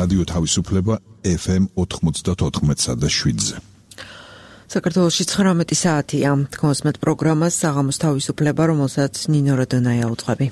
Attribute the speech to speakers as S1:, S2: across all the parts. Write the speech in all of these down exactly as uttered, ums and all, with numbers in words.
S1: რადიო თავისუფლება ეფ ემ ოთხმოცდაოთხ და შვიდზე.
S2: საქართველოში ცხრამეტი საათია. თქოსმეთ პროგრამას საღამოს თავისუფლება, რომელსაც ნინო როდონაია უძღვები.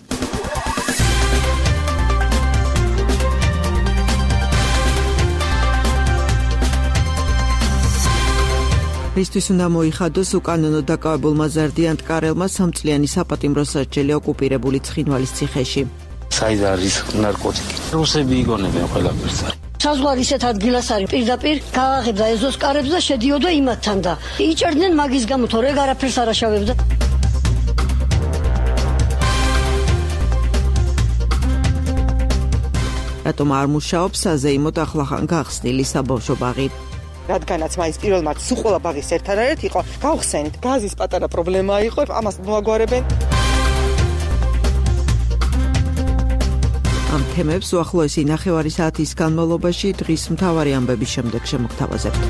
S2: ისთვის უნდა მოიხადოს უკანონო დაკავებულმა ზარდიან ტკარელმა სამწლიანი საპატიმრო სასჯელი ოკუპირებული ცხინვალის ციხეში.
S3: საით არის ნარკოტიკი. რუსები იგონებენ ყველაფერს.
S4: საზღვარი ისეთ ადგილას არის, პირდაპირ გააღებდა ეზოს კარებს და შედიოდა იმათთან და იჭერდნენ მაგის გამო, თორე ეგ არაფერს არ აშავებდა.
S2: რატომ არ მუშაობს საზეიმოდ ახლახან გახსნილი საბავშვო ბაღი?
S5: რადგანაც მაინც პირველ მართ სულ ყველა ბაღის ერთადერთი იყო, გავხსენით, გაზის პატარა პრობლემა იყო, ამას მოაგვარებენ.
S2: ამ თემებს უახლოესი ნახევარი საათის განმავლობაში დღის მთავარი ამბების შემდეგ შემოგთავაზებთ.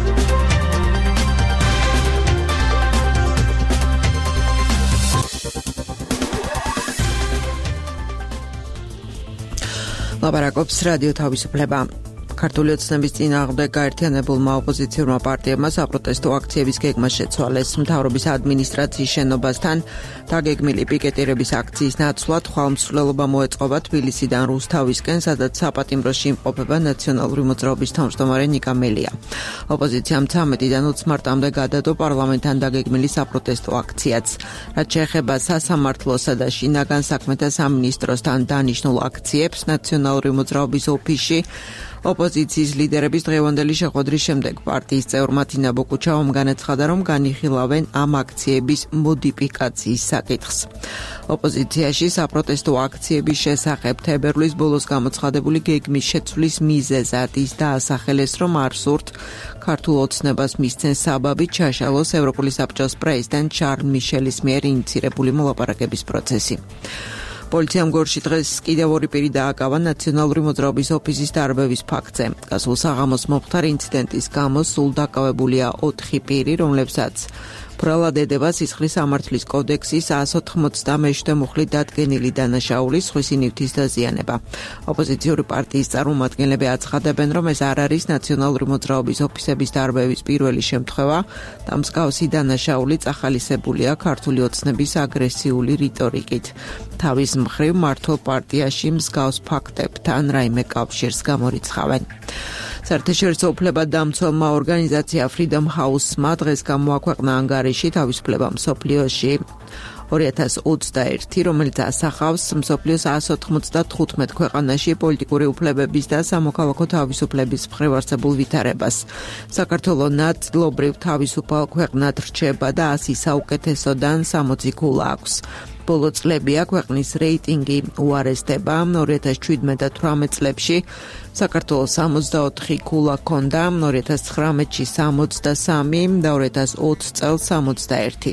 S2: ლაპარაკობს რადიო თავისუფლება. ქართული ოცნების წინააღმდეგ გაერთიანებულმა ოპოზიციურმა პარტიებმა საპროტესტო აქციების გეგმა შეცვალეს. მთავრობის ადმინისტრაციის შენობასთან დაგეგმილი პიკეტირების აქციის ნაცვლად ხვალმსვლელობა მოეწყობა თბილისიდან რუსთავისკენ, სადაც საპატიმროში იმყოფება ნაციონალური მოძრაობის თავმჯდომარე ნიკა მელია. ოპოზიციამ ცამეტიდან ოცი მარტამდე გადადო პარლამენტთან დაგეგმილი საპროტესტო აქციაც. რაც შეეხება სასამართლოსა და შინაგან საქმეთა სამინისტროსთან დანიშნულ აქციებს, ნაციონალური მოძრაობის ოფისში ოპოზიციის ლიდერების დღევანდელი შეხვედრის შემდეგ პარტიის წევრმა თინა ბოკუჩავამ განაცხადა, რომ განიხილავენ ამ აქციების მოდიფიკაციის საკითხს. ოპოზიციაში საპროტესტო აქციების შესახებ თებერვლის ბოლოს გამოცხადებული გეგმის შეცვლის მიზეზად ის დაასახელეს, რომ არ სურთ ქართულ ოცნებას მისცენ საბაბი ჩაშალოს ევროპული საბჭოს პრეზიდენტ შარლ მიშელის მიერ ინიცირებული მოლაპარაკების პროცესი. პოლიციამ გორში დღეს კიდევ ორი პირი დააკავა ნაციონალური მოძრაობის ოფისის დარბევის ფაქტზე. გასულ საღამოს მომხდარ ინციდენტის გამო სულ დაკავებულია ოთხი პირი, რომლებსაც ბრალად ედება სისხლის სამართლის კოდექსის εκατს ოთხმოცდამეშვიდე მუხლით დადგენილი დანაშაულის სხვისი ნივთის დაზიანება. ოპოზიციური პარტიის წარმომადგენლები აცხადებენ, რომ ეს არ არის ნაციონალური მოძრაობის ოფისების დარბევის პირველი შემთხვევა და მსგავსი დანაშაული წახალისებულია ქართული ოცნების აგრესიული რიტორიკით. თავის მხრივ მართლ პარტიაში მსგავს ფაქტებთან რაიმე კავშირს გამორიცხავენ. საერთაშორისო უფლებადამცველმა ორგანიზაცია Freedom House-მა დღეს გამოაქვეყნა ანგარიში თავისუფლება მსოფლიოში ორი ათას ოცდაერთი, რომელიც ასახავს მსოფლიოს εκατს ოთხმოცდათხუთმეტ ქვეყანაში პოლიტიკური უფლებების და სამოქალაქო თავისუფლების მხრივ არსებულ ვითარებას. საქართველოს ნაწილობრივ თავისუფალ ქვეყნად რჩება და ასი საუკეთესოდან სამოცი ქულა აქვს. ბოლო წლებია ქვეყნის რეიტინგი უარესდება. ორი ათას შვიდმეტ და თვრამეტ წლებში საქართველოს სამოცდაოთხი ქულა ჰქონდა, ორი ათას ცხრამეტში სამოცდასამი და ორი ათას ოცი წელს სამოცდაერთი.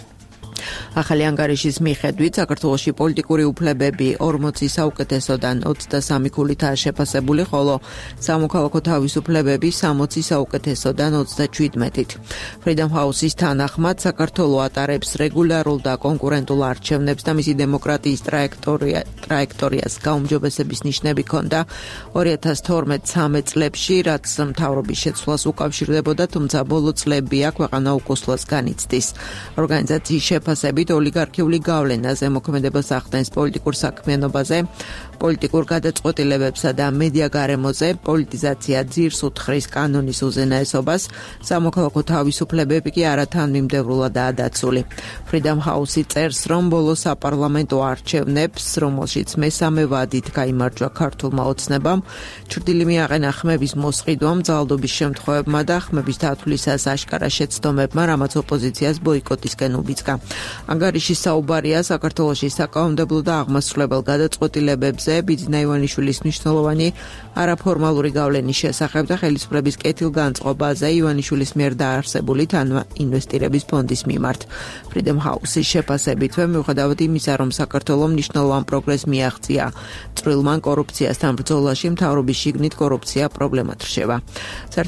S2: ახალი ანგარიშის მიხედვით საქართველოში პოლიტიკური უფლებები ორმოცი საუკეთესოდან ოცდასამი ქულითაა შეფასებული, ხოლო სამოქალაქო თავისუფლებები სამოცი საუკეთესოდან ოცდაშვიდმეტით. Freedom House-ის თანახმად საქართველოს ატარებს რეგულარულ და კონკურენტულ არჩევნებს და მისი დემოკრატიის ტრაექტორია ტრაექტორიას გაუმჯობესების ნიშნები ჰქონდა ორი ათას თორმეტ ცამეტ წლებში, რაც მთავრობის შეცვლას უკავშირდებოდა, თუმცა ბოლო წლებია ქვეყანა უკუსლოს განიცდის. ორგანიზაციის შეფასებით ოლიგარქიული გავლენაზე მოქმედებას ახდენს პოლიტიკურ საქმიანობაზე, პოლიტიკურ გადაწყვეტილებებსა და მედია გარემოზე, პოლიტიზაცია ძირს უთხრის კანონის უზენაესობას, სამოქალაქო თავისუფლებები კი არათანმიმდევრულადაა დაცული. Freedom House-ი წერს, რომ ბოლო საპარლამენტო არჩევნებს, რომელშიც მესამე ვადით გაიმარჯვა ქართულმა ოცნებამ, ჩრდილი მიაყენა ხმების მოსყიდვამ, ძალადობის შემთხვევებმა და ხმების დათვლისას აშკარა შეცდომებმა, რამაც ოპოზიციას ბოიკოტისკენ უბიძგა. ანგარიში საუბარია საქართველოში საკანონმდებლო და აღმასრულებელ გადაწყვეტილებებზე, ბიძინა ივანიშვილის მნიშვნელოვანი არაფორმალური გავლენის შესახებ და ხელისუფლების კეთილგანწყობაზე ივანიშვილის მიერ დაარსებული თანაინვესტირების ფონდის მიმართ. Freedom House-ის შეფასებითვე, მიუხედავად იმისა, რომ საქართველოს მნიშვნელოვან პროგრესს მიაღწია წვრილმან კორუფციასთან ბრძოლაში, მთავრობის შიგნით კორუფცია პრობლემად რჩება.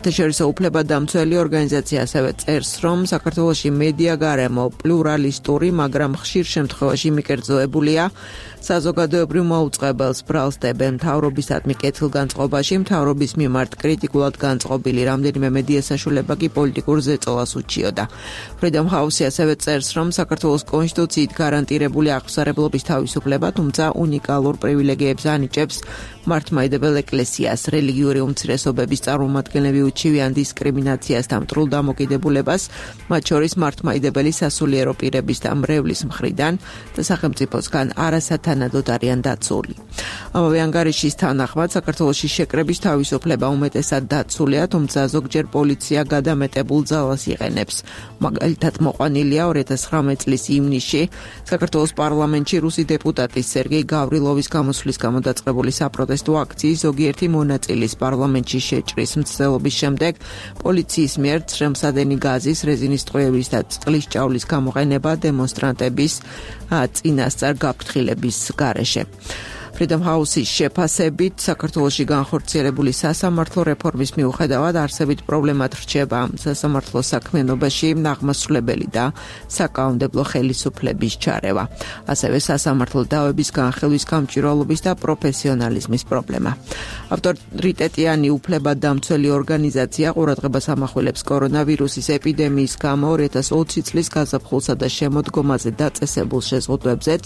S2: საერთაშორისო უფლებადამცველი ორგანიზაცია ასევე წერს, რომ საქართველოში მედია გარემო პლურალისტური მაგრამ ხშირ შემთხვევაში მიკერძოებულია. საზოგადოებრივ მოუწყებელს ბრალს დებენ მთავრობისადმი კეთილგანწყობაში, მთავრობის მიმართ კრიტიკულად განწყობილი რამდენიმე მედია საშუალება კი პოლიტიკურ ზეწოლას უჩიოდა. Freedom House-ი ასევე წერს, რომ საქართველოს კონსტიტუციით გარანტირებული აღსარებლობის თავისუფლება, თუმცა უნიკალურ პრივილეგიებს ანიჭებს მართლმადიდებელ ეკლესიას, რელიგიური უმცირესობების წარმომადგენლები უჩივიან დისკრიმინაციას და მტრულ დამოკიდებულებას, მათ შორის მართლმადიდებელი სასულიერო პირების და მრევლის მხრიდან და სახელმწიფოსგან არასათანადოდ არიან დაცული. ამავე ანგარიშის თანახმად საქართველოში შეკრების თავისუფლება უმეტესად დაცულია, თუმცა ზოგჯერ პოლიცია გადამეტებულ ძალას იყენებს. მაგალითად მოყვანილია ორი ათას ცხრამეტ წლის ივნისში საქართველოს პარლამენტში რუსი დეპუტატის სერგეი გავრილოვის გამოსვლის გამო დაწყებული საპროტესტო აქციის ზოგიერთი მონაწილის პარლამენტში შეჭრის მცდელობის შემდეგ პოლიციის მიერ ცრემლსადენი გაზის, რეზინის ტყვიების და წყლის ჭავლის გამოყენება დემონსტრანტების წინასწარ გაფრთხილების გარეშე. Freedom House-ის შეფასებით საქართველოში განხორციელებული სასამართლო რეფორმის მიუხედავად არსებით პრობლემად რჩება სასამართლო საქმიანობაში აღმასრულებელი და საკანონმდებლო ხელისუფლების ჩარევა. ასევე სასამართლო დავების განხილვის გამჭვირვალობის და პროფესიონალიზმის პრობლემა. ავტორიტეტიანი უფლებადამცველი ორგანიზაცია ყურადღებას ამახვილებს კორონავირუსის ეპიდემიის გამო ორი ათას ოცი წლის გაზაფხულსა და შემოდგომაზე დაწესებულ შეზღუდვებზეც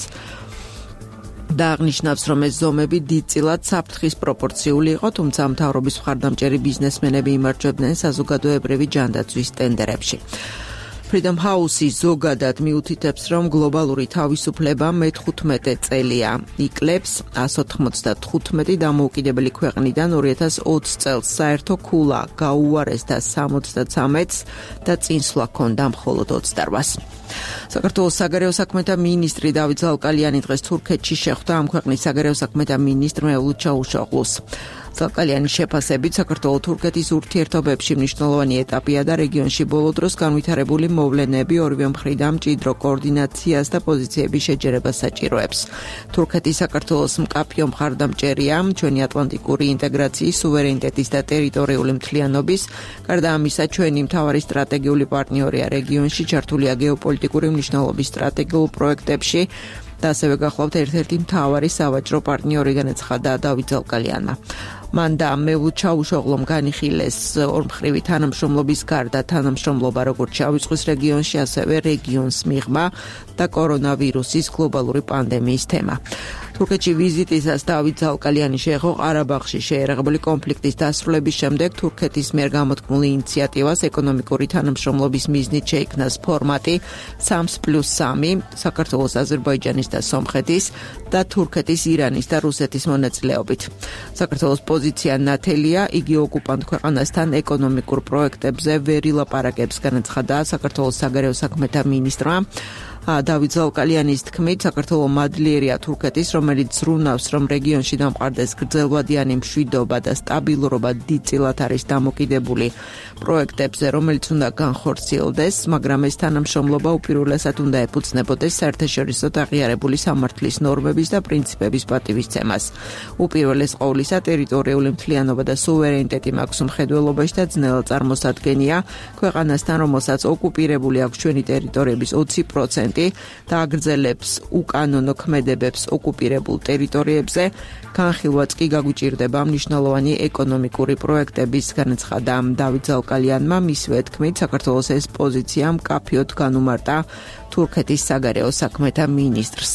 S2: და აღნიშნავს, რომ ეს ზომები დიდწილად საფრთხის პროპორციული იყო, თუმცა მთავრობის მხარდამჭერი ბიზნესმენები იმარჯვებდნენ საზოგადოებრივი ჯანდაცვის ტენდერებში. Freedom House-ი ზოგადად მიუთითებს, რომ გლობალური თავისუფლება მეთხუთმეტე წელია. იკლებს εκατს ოთხმოცდათხუთმეტი დამოუკიდებელი ქვეყნიდან ორი ათას ოცი წელს საერთო ქულა გაუარეს და სამოცდაცამეტს და წინსვლა ჰქონდა მხოლოდ ოცდაოთხს. საქართველოს საგარეო საქმეთა მინისტრი დავით ზალკალიანი დღეს თურქეთში შეხვდა ამ ქვეყნის საგარეო საქმეთა მინისტრ მევლութ ჩავუშოღლუს. ზალკალიანის შეფასებით საქართველო-თურქეთის ურთიერთობებში მნიშვნელოვანი ეტაპია და რეგიონში ბოლო დროს განვითარებული მოვლენები ორივე მხრიდან მჭიდრო კოორდინაციას და პოზიციების შეჯერებას საჭიროებს. თურქეთი საქართველოს მკაფიო მხარდამჭერია ჩვენი ატლანტიკური ინტეგრაციის, სუვერენიტეტის და ტერიტორიული მთლიანობის, გარდა ამისა ჩვენი მთავარი სტრატეგიული პარტნიორია რეგიონში, ჩართულია გეოპოლიტიკური მნიშვნელობის სტრატეგიულ პროექტებში და ასევე გახლავთ ერთ-ერთი მთავარი სავაჭრო პარტნიორი, განაცხადა დავით ზალკალიანმა. მან და მევლութ ჩავუშოღლომ განიხილეს ორმხრივი თანამშრომლობის გარდა თანამშრომლობა როგორც შავი ზღვის რეგიონში, ასევე რეგიონს მიღმა და კორონავირუსის გლობალური პანდემიის თემა. თურქეთში ვიზიტისას დავით ზალკალიანი შეეხო ყარაბაღში შეერაღებული კონფლიქტის დასრულების შემდეგ თურქეთის მიერ გამოთქმული ინიციატივას ეკონომიკური თანამშრომლობის მიზნით შეიქმნას ფორმატი სამს პლუს სამი საქართველოს, აზერბაიჯანის და სომხეთის და თურქეთის, ირანის და რუსეთის მონაწილეობით. საქართველოს პოზიცია ნათელია, იგი ოკუპანტ ქვეყანასთან ეკონომიკურ პროექტებზე ვერ ილაპარაკებს, განაცხადა საქართველოს საგარეო საქმეთა მინისტრმა. დავით ზალკალიანის თქმით, საქართველო მადლიერია თურქეთის, რომელიც ზრუნავს, რომ რეგიონში დამყარდეს გრძელვადიანი მშვიდობა და სტაბილურობა დიდწილად არის დამოკიდებული პროექტებზე, რომელიც უნდა განხორციელდეს, მაგრამ ეს თანამშრომლობა უპირველესად უნდა ეფუძნებოდეს საერთაშორისო აღიარებული სამართლის ნორმების და პრინციპების პატივისცემას. უპირველეს ყოვლისა, ტერიტორიული მთლიანობა და სუვერენიტეტი მაქვს მხედველობაში და ძნელად წარმოსადგენია ქვეყანასთან, რომელსაც ოკუპირებული აქვს ჩვენი ტერიტორიების ოცი პროცენტი და აგრძელებს უკანონო ქმედებებს ოკუპირებულ ტერიტორიებზე, განხილვაც კი გაგვიჭირდება მნიშვნელოვანი ეკონომიკური პროექტების, განაცხადა დავით ზალკალიანმა. მისივე თქმით, საქართველოს ეს პოზიცია მკაფიოდ განუმარტა თურქეთის საგარეო საქმეთა მინისტრს.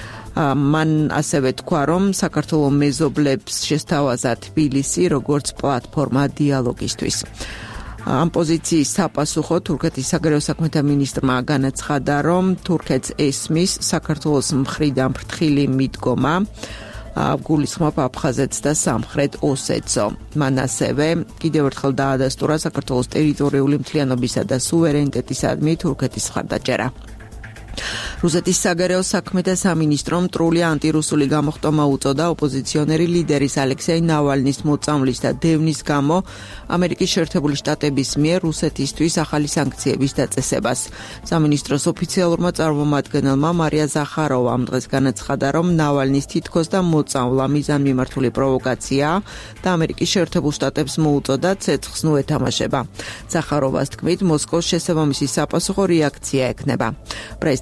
S2: მან ასევე თქვა, რომ საქართველოს მეზობლებს შესთავაზა თბილისი როგორც პლატფორმა დიალოგისთვის. ამ პოზიციის საპასუხო თურქეთის საგარეო საქმეთა მინისტრმა განაცხადა, რომ თურქეთს ესმის საქართველოს მხრიდან ფრთხილი მიდგომა, გულისხმობ აფხაზეთს და სამხრეთ ოსეთსო. მან ასევე კიდევ ერთხელ დაადასტურა საქართველოს ტერიტორიული მთლიანობისა და სუვერენიტეტისადმი თურქეთის მხარდაჭერა. რუსეთის საგარეო საქმეთა სამინისტრომ მტრული ანტირუსული გამოხტომა უწოდა ოპოზიციონერი ლიდერის ალექსეი ნავალნის მოწამვლის და დევნის გამო ამერიკის შეერთებული შტატების მიერ რუსეთისთვის ახალი სანქციების დაწესებას. სამინისტროს ოფიციალურმა წარმომადგენელმა მარია ზახაროვამ დღეს განაცხადა, რომ ნავალნის თითქოს და მოწამვლა მიზანმიმართული პროვოკაციაა და ამერიკის შეერთებულ შტატებს მოუწოდა ცეცხლს ნუ ეთამაშება. ზახაროვას თქმით, მოსკოვს შესაბამისი საპასუხო რეაქცია ექნება. პრეზიდენტ პუტინი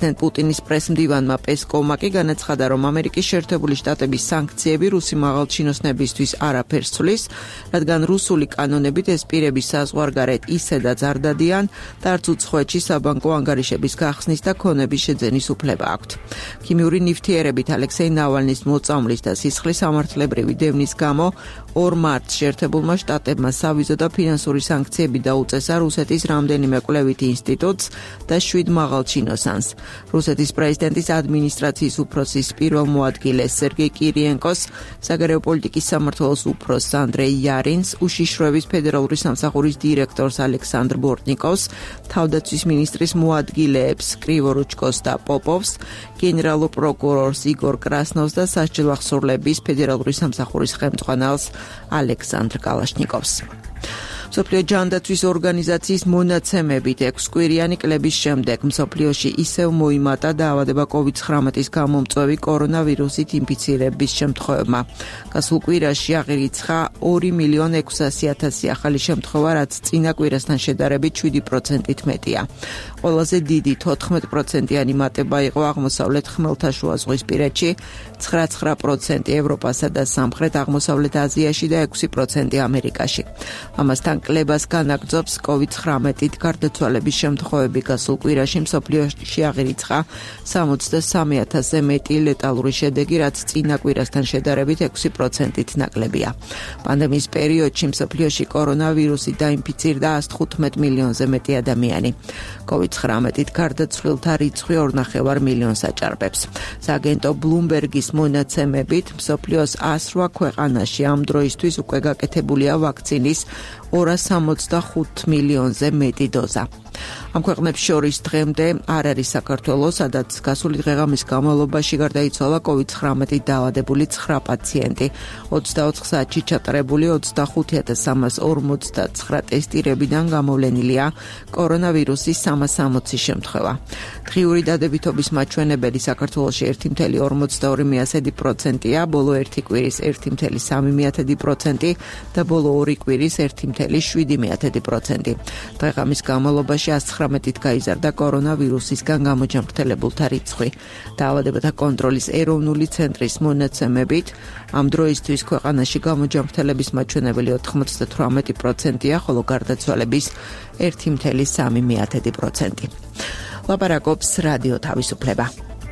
S2: პუტინის პრესმდივანმა პესკოვმა კი განაცხადა, რომ ამერიკის შეერთებული შტატების სანქციები რუსი მაღალჩინოსნებისთვის არაფერს ცვლის, რადგან რუსული კანონებით ეს პირები საზღვარგარეთ ისედაც არ დადიან და არც უცხოეთში საბანკო ანგარიშების გახსნის და ქონების შეძენის უფლება აქვთ. ქიმიური ნივთიერებით ალექსეი ნავალნის მოწამვლის და სისხლის სამართლებრივი დევნის გამო ორ მარტს შეერთებულმა შტატებმა სავიზო და ფინანსური სანქციები დაუწესა რუსეთის რამდენიმე კვლევითი ინსტიტუტს და შვიდ მაღალჩინოსანს. რუსეთის პრეზიდენტის ადმინისტრაციის უფროსის პირველ მოადგილეს სერგეი კირიენკოს, საგარეო პოლიტიკის სამმართველოს უფროსს ანდრეი იარინს, უშიშროების ფედერალური სამსახურის დირექტორს ალექსანდრ ბორტნიკოვს, თავდაცვის მინისტრის მოადგილეებს კრივორუჩკოს და პოპოვს, გენერალურ პროკურორს იგორ კრასნოვს და სასჯელ ახსოვრლების ფედერალური სამსახურის ხელმძღვანელს ალექსანდრ კალაშნიკოვს. მსოფლიო ჯანდაცვის ორგანიზაციის მონაცემებით ექვსკვირიანი კლების შემდეგ მსოფლიოში ისევ მოიმატა დაავადება კოვიდ ცხრამეტის გამომწვევი კორონავირუსით ინფიცირების შემთხვევებმა. გასულ კვირაში აღირიცხა ორი მილიონი ექვსასი ათასი ახალი შემთხვევა, რაც წინა კვირასთან შედარებით შვიდი პროცენტით მეტია. ყველაზე დიდი თოთხმეტ პროცენტიანი მატება იყო აღმოსავლეთ ხმელთაშუაზღვისპირეთში, ცხრა ცხრა პროცენტი ევროპასა და სამხრეთ აღმოსავლეთ აზიაში და ექვსი პროცენტი ამერიკაში. ამასთან კლებას განაგრძობს კოვიდ ცხრამეტით გარდაცვალების შემთხვევები. გასულ კვირაში მსოფლიოში აღირიცხა სამოცდასამი ათასზე მეტი ლეტალური შედეგი, რაც წინა კვირასთან შედარებით ექვსი პროცენტით ნაკლებია. პანდემიის პერიოდში მსოფლიოში კორონავირუსით დაინფიცირდა ას თხუთმეტ მილიონზე მეტი ადამიანი. კოვიდ ცხრამეტით გარდაცვლილთა რიცხვი ორნახევარ მილიონს აჭარბებს. სააგენტო ბლუმბერგის მონაცემებით მსოფლიოს ას რვა ქვეყანაში ამ დროისთვის უკვე გაკეთებულია ვაქცინის ორას სამოცდახუთ მილიონზე მეტი დოზა. ამ ქვეყნებს შორის დღემდე არ არის საქართველო, სადაც გასული დღეღამის განმავლობაში გარდაიცვალა კოვიდ ცხრამეტით დაავადებული ცხრა პაციენტი. ოცდაოთხ საათში ჩატარებული ოცდახუთი ათას სამას ორმოცდაცხრა ტესტირებიდან გამოვლენილია კორონავირუსის სამას სამოცი შემთხვევა. დღიური დადებითობის მაჩვენებელი საქართველოში ერთი მცდარი ორმოცდაორი პროცენტია, ბოლო ერთი კვირის ერთი მცდარი სამი პროცენტი და ბოლო ორი კვირის ერთი მცდარი შვიდი პროცენტი. დღეღამის განმავლობაში ას ცხრამეტით გაიზარდა კორონავირუსისგან გამოჯანმრთელებულთა რიცხვი. დაავადებათა კონტროლის ეროვნული ცენტრის მონაცემებით ამ დროისთვის ქვეყანაში გამოჯანმრთელების მაჩვენებელი ოთხმოცდათვრამეტი პროცენტია, ხოლო გარდაცვალების ერთი მცდარი სამი პროცენტი. ლაპარაკობს რადიო თავისუფლება.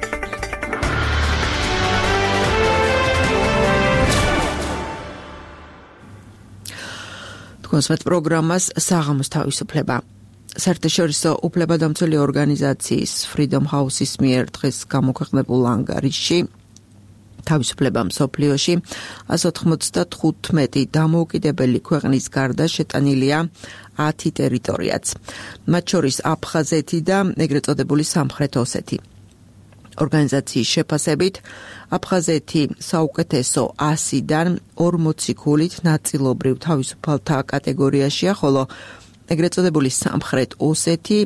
S2: კონსვეთ პროგრამას საღამოს თავისუფლება. საერთაშორისო უფლებადამცველი ორგანიზაციის Freedom House-ის მიერ დღეს გამოქვეყნებულ ანგარიშში თავისუფლება მსოფლიოში ას ოთხმოცდათხუთმეტი დამოუკიდებელი ქვეყნის გარდა შეტანილია ათი ტერიტორიაც, მათ შორის აფხაზეთი და ეგრეთ წოდებული სამხრეთ ოსეთი. ორგანიზაციის შეფასებით აფხაზეთი საუკეთესო ასიდან ორმოცი ქულით ნაწილობრივ თავისუფალთა კატეგორიაშია, ხოლო ეგრეთ წოდებული სამხრეთ ოსეთი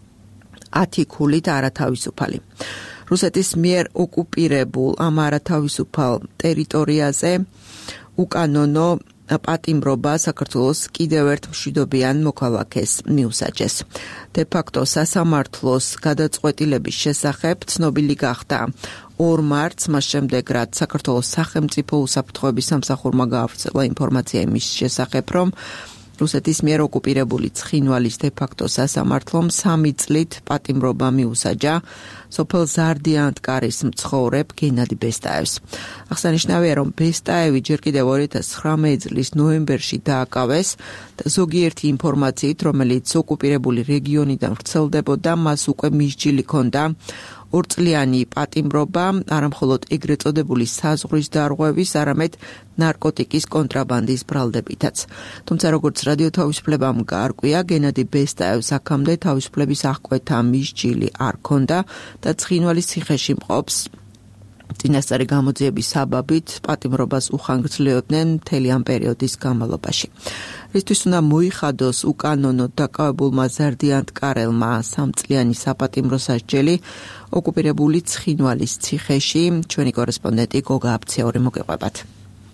S2: ათი ქულით არათავისუფალი. რუსეთის მიერ ოკუპირებულ ამ არათავისუფალ ტერიტორიაზე უკანონო პატიმრობა საქართველოს კიდევ ერთ მშვიდობიან მოქალაქეს მიუსაჯეს. De facto სასამართლოს გადაწყვეტილების შესახებ ცნობილი გახდა ორ მარტს, მას შემდეგ რაც საქართველოს სახელმწიფო უსაფრთხოების სამსახურმა გაავრცელა ინფორმაცია იმის შესახებ, რომ რუსეთის მიერ ოკუპირებული ცხინვალის de facto სასამართლომ სამი წლით პატიმრობა მიუსაჯა სოფელ ზარდიანტკარის მცხოვრებ გენადი ბესტაევს. აღსანიშნავია, რომ ბესტაევი ჯერ კიდევ ორი ათას ცხრამეტი წლის ნოემბერში დააკავეს და ზოგიერთი ინფორმაციით, რომელიც ოკუპირებული რეგიონიდან ვრცელდებოდა, მას უკვე მისჯილი ჰქონდა ორწლიანი პატიმრობა, არამხოლოდ ეგრეთ წოდებული საზღვრის დარღვევის, არამედ ნარკოტიკის კონტრაბანდის ბრალდებითაც. თუმცა როგორც რადიო თავისუფლებამ გაარკვია, გენადი ბესტაევს აქამდე თავისუფლების აღკვეთა მისჯილი არ ჰქონდა და ცხინვალის ციხეში მყოფს წინასწარი გამოძიების საბაბით პატიმრობას უხანგრძლივებდნენ მთელი ამ პერიოდის განმავლობაში. რისთვის უნდა მოიხადოს უკანონოდ დაკავებულმა ზარდიანტკარელმა სამწლიანი საპატიმრო სასჯელი ოკუპირებული ცხინვალის ციხეში. ჩვენი კორესპონდენტი გოგა აფცეური მოგეყვებათ.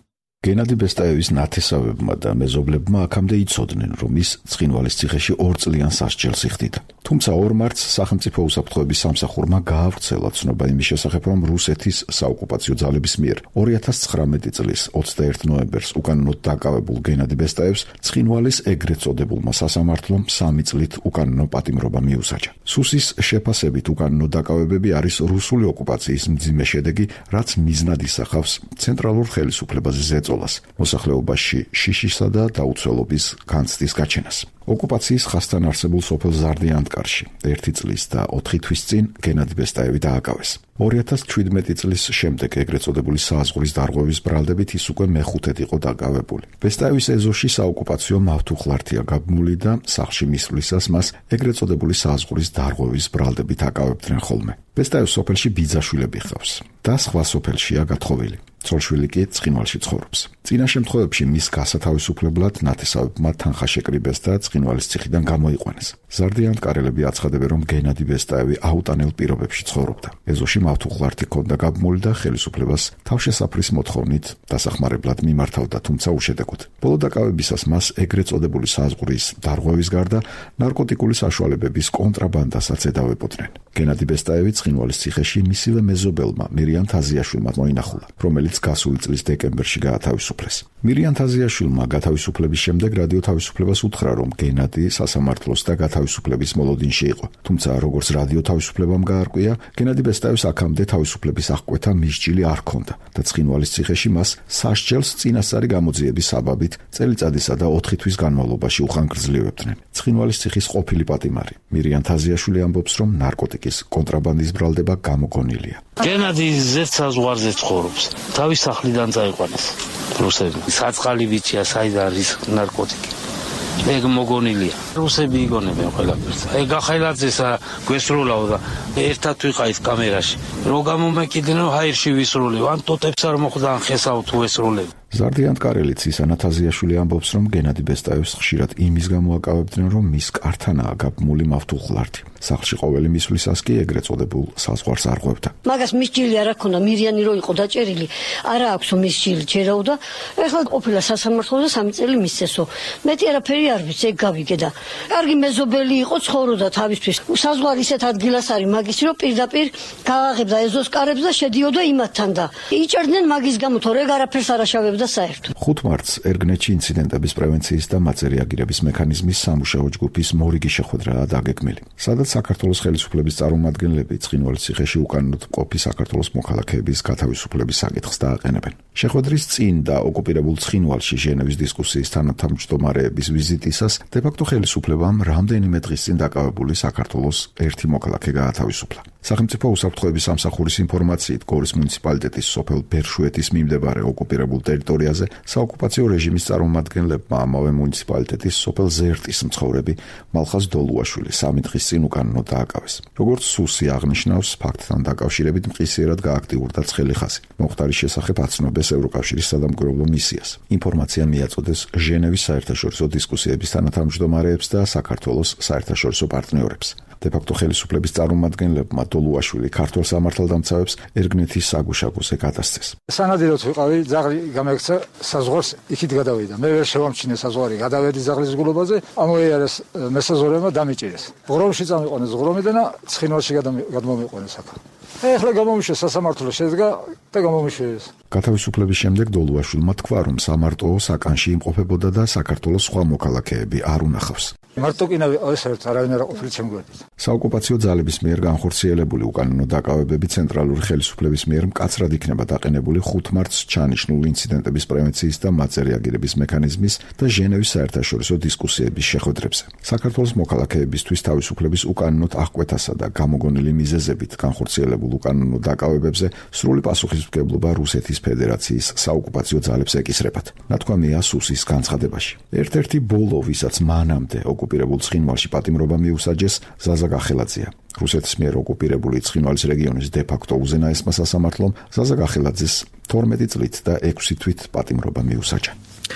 S6: გენადი ბესტაევის ნათესავებმა და მეზობლებმა აქამდე იცოდნენ, რომ ის ცხინვალის ციხეში ორ წლიან სასჯელს იხდიდა. თუმცა ორ მარტს სახელმწიფო უსაფრთხოების სამსახურმა გაავრცელა ცნობა იმის შესახებ, რომ რუსეთის საოკუპაციო ძალების მიერ ორი ათას ცხრამეტი წლის ოცდაერთი ნოემბერს უკანონოდ დაკავებულ გენადი ბესტაევს ცხინვალის ეგრეთ წოდებულმა სასამართლომ სამი წლით უკანონო პატიმრობა მიუსაჯა. სუსის შეფასებით უკანონო დაკავებები არის რუსული ოკუპაციის მძიმე შედეგი, რაც მიზნად ისახავს ცენტრალურ ხელისუფლებაზე ზეწოლას, მოსახლეობაში შიშისა და დაუცველობის განცდის გაჩენას. ოკუპაციის ხასთან არსებულ სოფელ ზარდიანტკარში ერთი წლის და ოთხი თვის წინ გენადი ბესტაევი დააკავეს. ორი ათას ჩვიდმეტი წლის შემდეგ ეგრეთ წოდებული საზღვრის დარღვევის ბრალდებით ის უკვე მეხუთედ იყო დაკავებული. ბესტაევის ეზოში საოკუპაციო მავთუხლართია გაბმული და სახლში მისვლისას მას ეგრეთ წოდებული საზღვრის დარღვევის ბრალდებით აკავებდნენ ხოლმე. ბესტაევს სოფელში ბიძაშვილები ჰყავს და სხვა სოფელშია გათხოვილი. ცოლშვილი კი ცხინვალში ცხოვრობს. წინა შემთხვევებში მის გასათავისუფლებლად ნათესავებმა თანხა შეკრიბეს და ცხინვალის ციხიდან გამოიყვანეს. ზარდიანტკარელები აცხადებენ, რომ გენადი ბესტაევი აუტანელ პირობებში ცხოვრობდა. ეზოში მავთუხლართი ჰქონდა გაბმული და ხელისუფლებას თავშესაფრის მოთხოვნით დასახმარებლად მიმართავდა, თუმცა უშედეგოდ. ბოლო დაკავებისას მას ეგრეთ წოდებული საზღვრის დარღვევის გარდა ნარკოტიკული საშუალებების კონტრაბანდასაც ედავებოდნენ. გენადი ბესტაევი ცხინვალის ციხეში მისივე მეზობელმა მირიან თაზიაშვილმა მოინახულა, რომელიც გასული წლის დეკემბერში გაათავისუფლეს. მირიან თაზიაშვილმა გათავისუფლების შემდეგ რადიო თავისუფლებას უთხრა, რომ გენადი სასამართლოს და გათავისუფლების მოლოდინში იყო. თუმცა როგორც რადიო თავისუფლებამ გაარკვია, გენადი ბესტაევს აქამდე თავისუფლების აღკვეთა მისჯილი არ ჰქონდა და ცხინვალის ციხეში მას სასჯელს წინასწარი გამოძიების საბაბით წელიწადისა და ოთხი თვის განმავლობაში უხანგრძლივებდნენ. ცხინვალის ციხის ყოფილი პატიმარი მირიან თაზიაშვილი ამბობს, რომ ნარკოტიკის კონტრაბანდის ბრალდება გამოგონილია.
S3: გენადი ზეთ საზღვარზე ცხოვრობს. თავის სახლიდან წაიყვანეს რუსები. საწყალი ბიჭია, საიდან არის ნარკოტიკი. ეგ მოგონილია. რუსები იგონებენ ყველაფერს. ეგ ახალაძეს გვესროლავ და ერთად ვიყავით კამერაში. რო გამომეკიდნენ, ჰაერში ვისროლებ. ან ტოტებს არ მოხდა, ან ხესავ თუ ესროლებ.
S6: ზარდიანტკარელიც ისა ნათაზიაშვილი ამბობს, რომ გენადი ბესტაევს ხშირად იმის გამო აკავებდნენ, რომ მის კართანაა გაბმული მავთუხლართი. სახლში ყოველი მისვლისას კი ეგრეთ წოდებულ საზღვარს არღვევდა.
S4: მაგას მისჯილი არ აქვს, მირიანი რო იყო დაჭერილი, არა აქვს მისჯილი ჯერაო და ეხლა ყოფილა სასამართლოზე სამი წელი მისცესო. მეტი არაფერი არ ვიცი, ეგ გავიგე და კარგი მეზობელი იყო, ცხოვრობდა თავისთვის. საზღვარი ისეთ ადგილას არის მაგის, რომ პირდაპირ გააღებდა ეზოს კარებს და შედიოდა იმათთან და იჭერდნენ მაგის გამო, თორე ეგ არაფერს არ აშავებდა საერთოდ.
S6: ხუთ მარტს ერგნეთში ინციდენტების პრევენციის და მაწერი აგირების მექანიზმის სამუშაო ჯგუფის მორიგი შეხვედრაა დაგეგმილი. სადაც საქართველოს ხელისუფლების წარმომადგენლები ცხინვალის ციხეში უკანონოდ მყოფი საქართველოს მოქალაქეების გათავისუფლების საკითხს დააყენებენ. შეხვედრის წინ და ოკუპირებულ ცხინვალში ჟენევის დისკუსიის თანათავმჯდომარეების ვიზიტისას დე-ფაქტო ხელისუფლებამ რამდენიმე დღის წინ დაკავებული საქართველოს ერთი მოქალაქე გაათავისუფლა. სახელმწიფო უსაფრთხოების სამსახურის ინფორმაციით გორის მუნიციპალიტეტის სოფელ ბერშუეთის მიმდებარე ოკუპირებულ ტერიტორიაზე საოკუპაციო რეჟიმის წარმომადგენლებმა ამავე მუნიციპალიტეტის სოფელ ზერტის მცხოვრები მალხაზ დოლუაშვილი სამი დღის წინ უკანონოდ დააკავეს. როგორც სუსი აღნიშნავს, ფაქტთან დაკავშირებით მყისიერად გააქტიურდა ცხელი ხაზი. მომხდარის შესახებ აცნობეს ევროკავშირის სადამკვირვებლო მისიას. ინფორმაცია მიაწოდეს ჟენევის საერთაშორისო დისკუსიების თანათავმჯდომარეებს და საქართველოს საერთაშორისო პარტნიორებს. დე-ფაქტო ხელისუფლების წარმომადგენლებმა დოლუაშვილი ქართველ სამართალდამცავებს ერგნეთის საგუშაგოზე გადასცეს.
S7: სანადიროდ ვიყავი, ძაღლი გამექცა საზღვარს, იქით გადავიდა. მე ვერ შევამჩნიე საზღვარი, გადავედი ძაღლის გულობაზე, ამოიარეს მესაზღვრეებმა დამიჭირეს. ღრომში წამიყვანეს ღრომიდან ცხინვალში გადმომიყვანეს აქ. ეხლა გამომიშვეს სასამართლო შედგა და გამომიშვეს.
S6: გათავისუფლების შემდეგ დოლუაშვილმა თქვა, რომ სამარტო საკანში იმყოფებოდა და საქართველოს სხვა მოქალაქეები არ უნახავს.
S7: მარტო კი ნავიყავი საერთოდ არავინ არ ყოფილი ჩემ გვერდით.
S6: საოკუპაციო ძალების მიერ განხორციელებული უკანონო დაკავებები ცენტრალური ხელისუფლების მიერ მკაცრად იქნება დაყენებული ხუთ მარტს ჩანიშნულ ინციდენტების პრევენციის და მაწერი აგირების მექანიზმის და ჟენევის საერთაშორისო დისკუსიების შეხვედრებზე. საქართველოს მოქალაქეებისთვის თავისუფლების უკანონოდ აღკვეთასა და გამოგონილი მიზეზებით განხორციელებულ უკანონო დაკავებებზე სრული პასუხისმგებლობა რუსეთის ფედერაციის საოკუპაციო ძალებს ეკისრებათ. ნათქვამია სუსის განცხადებაში. ერთ-ერთი ბოლო, ვისაც მანამდე ოკუპირებულ ცხინვალში პატიმრობა მიუსაჯეს, ზაზა გახელაძეა. რუსეთის მიერ ოკუპირებული ცხინვალის რეგიონის დე-ფაქტო უზენაესმა სასამართლომ ზაზა გახელაძეს თორმეტი წლით და ექვსი თვით პატიმრობა მიუსაჯა.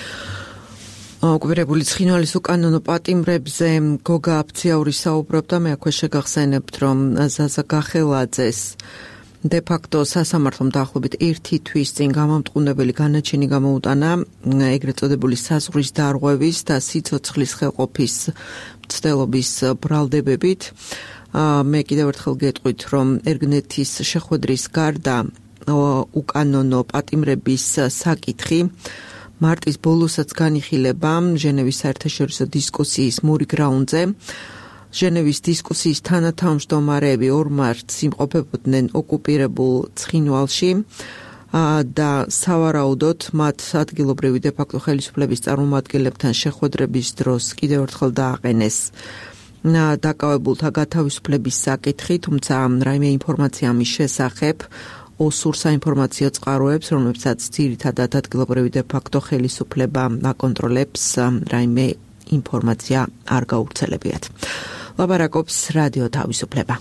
S2: ოკუპირებული ცხინვალის უკანონო პატიმრებზე გოგა აფციაური საუბრობდა, მე აქვე შეგახსენებთ, რომ ზაზა გახელაძეს de facto სასამართლომ დაახლოებით ერთი თვის წინ გამამტყუნებელი განაჩენი გამოუტანა ეგრეთ წოდებული საზღვრის დარღვევის და სიცოცხლის ხელყოფის მცდელობის ბრალდებებით. მე კიდევ ერთხელ გეტყვით, რომ ერგნეთის შეხვედრის გარდა უკანონო პატიმრების საკითხი მარტის ბოლოსაც განიხილება ჟენევის საერთაშორისო დისკუსიის მური გრაუნდზე. ჟენევის დისკუსიის თანათავმჯდომარეები ორ მარტს იმყოფებოდნენ ოკუპირებულ ცხინვალში და სავარაუდოდ მათ ადგილობრივი de facto ხელისუფლების წარმომადგენლებთან შეხვედრების დროს კიდევ ერთხელ დააყენეს დაკავებულთა გათავისუფლების საკითხი, თუმცა რაიმე ინფორმაცია ამის შესახებ ოსურ საინფორმაციო წყაროებს, რომლებსაც ძირითადად ადგილობრივი de facto ხელისუფლება აკონტროლებს, რაიმე ინფორმაცია არ გავრცელებიათ. ლაბარაკობს რადიო თავისუფლება.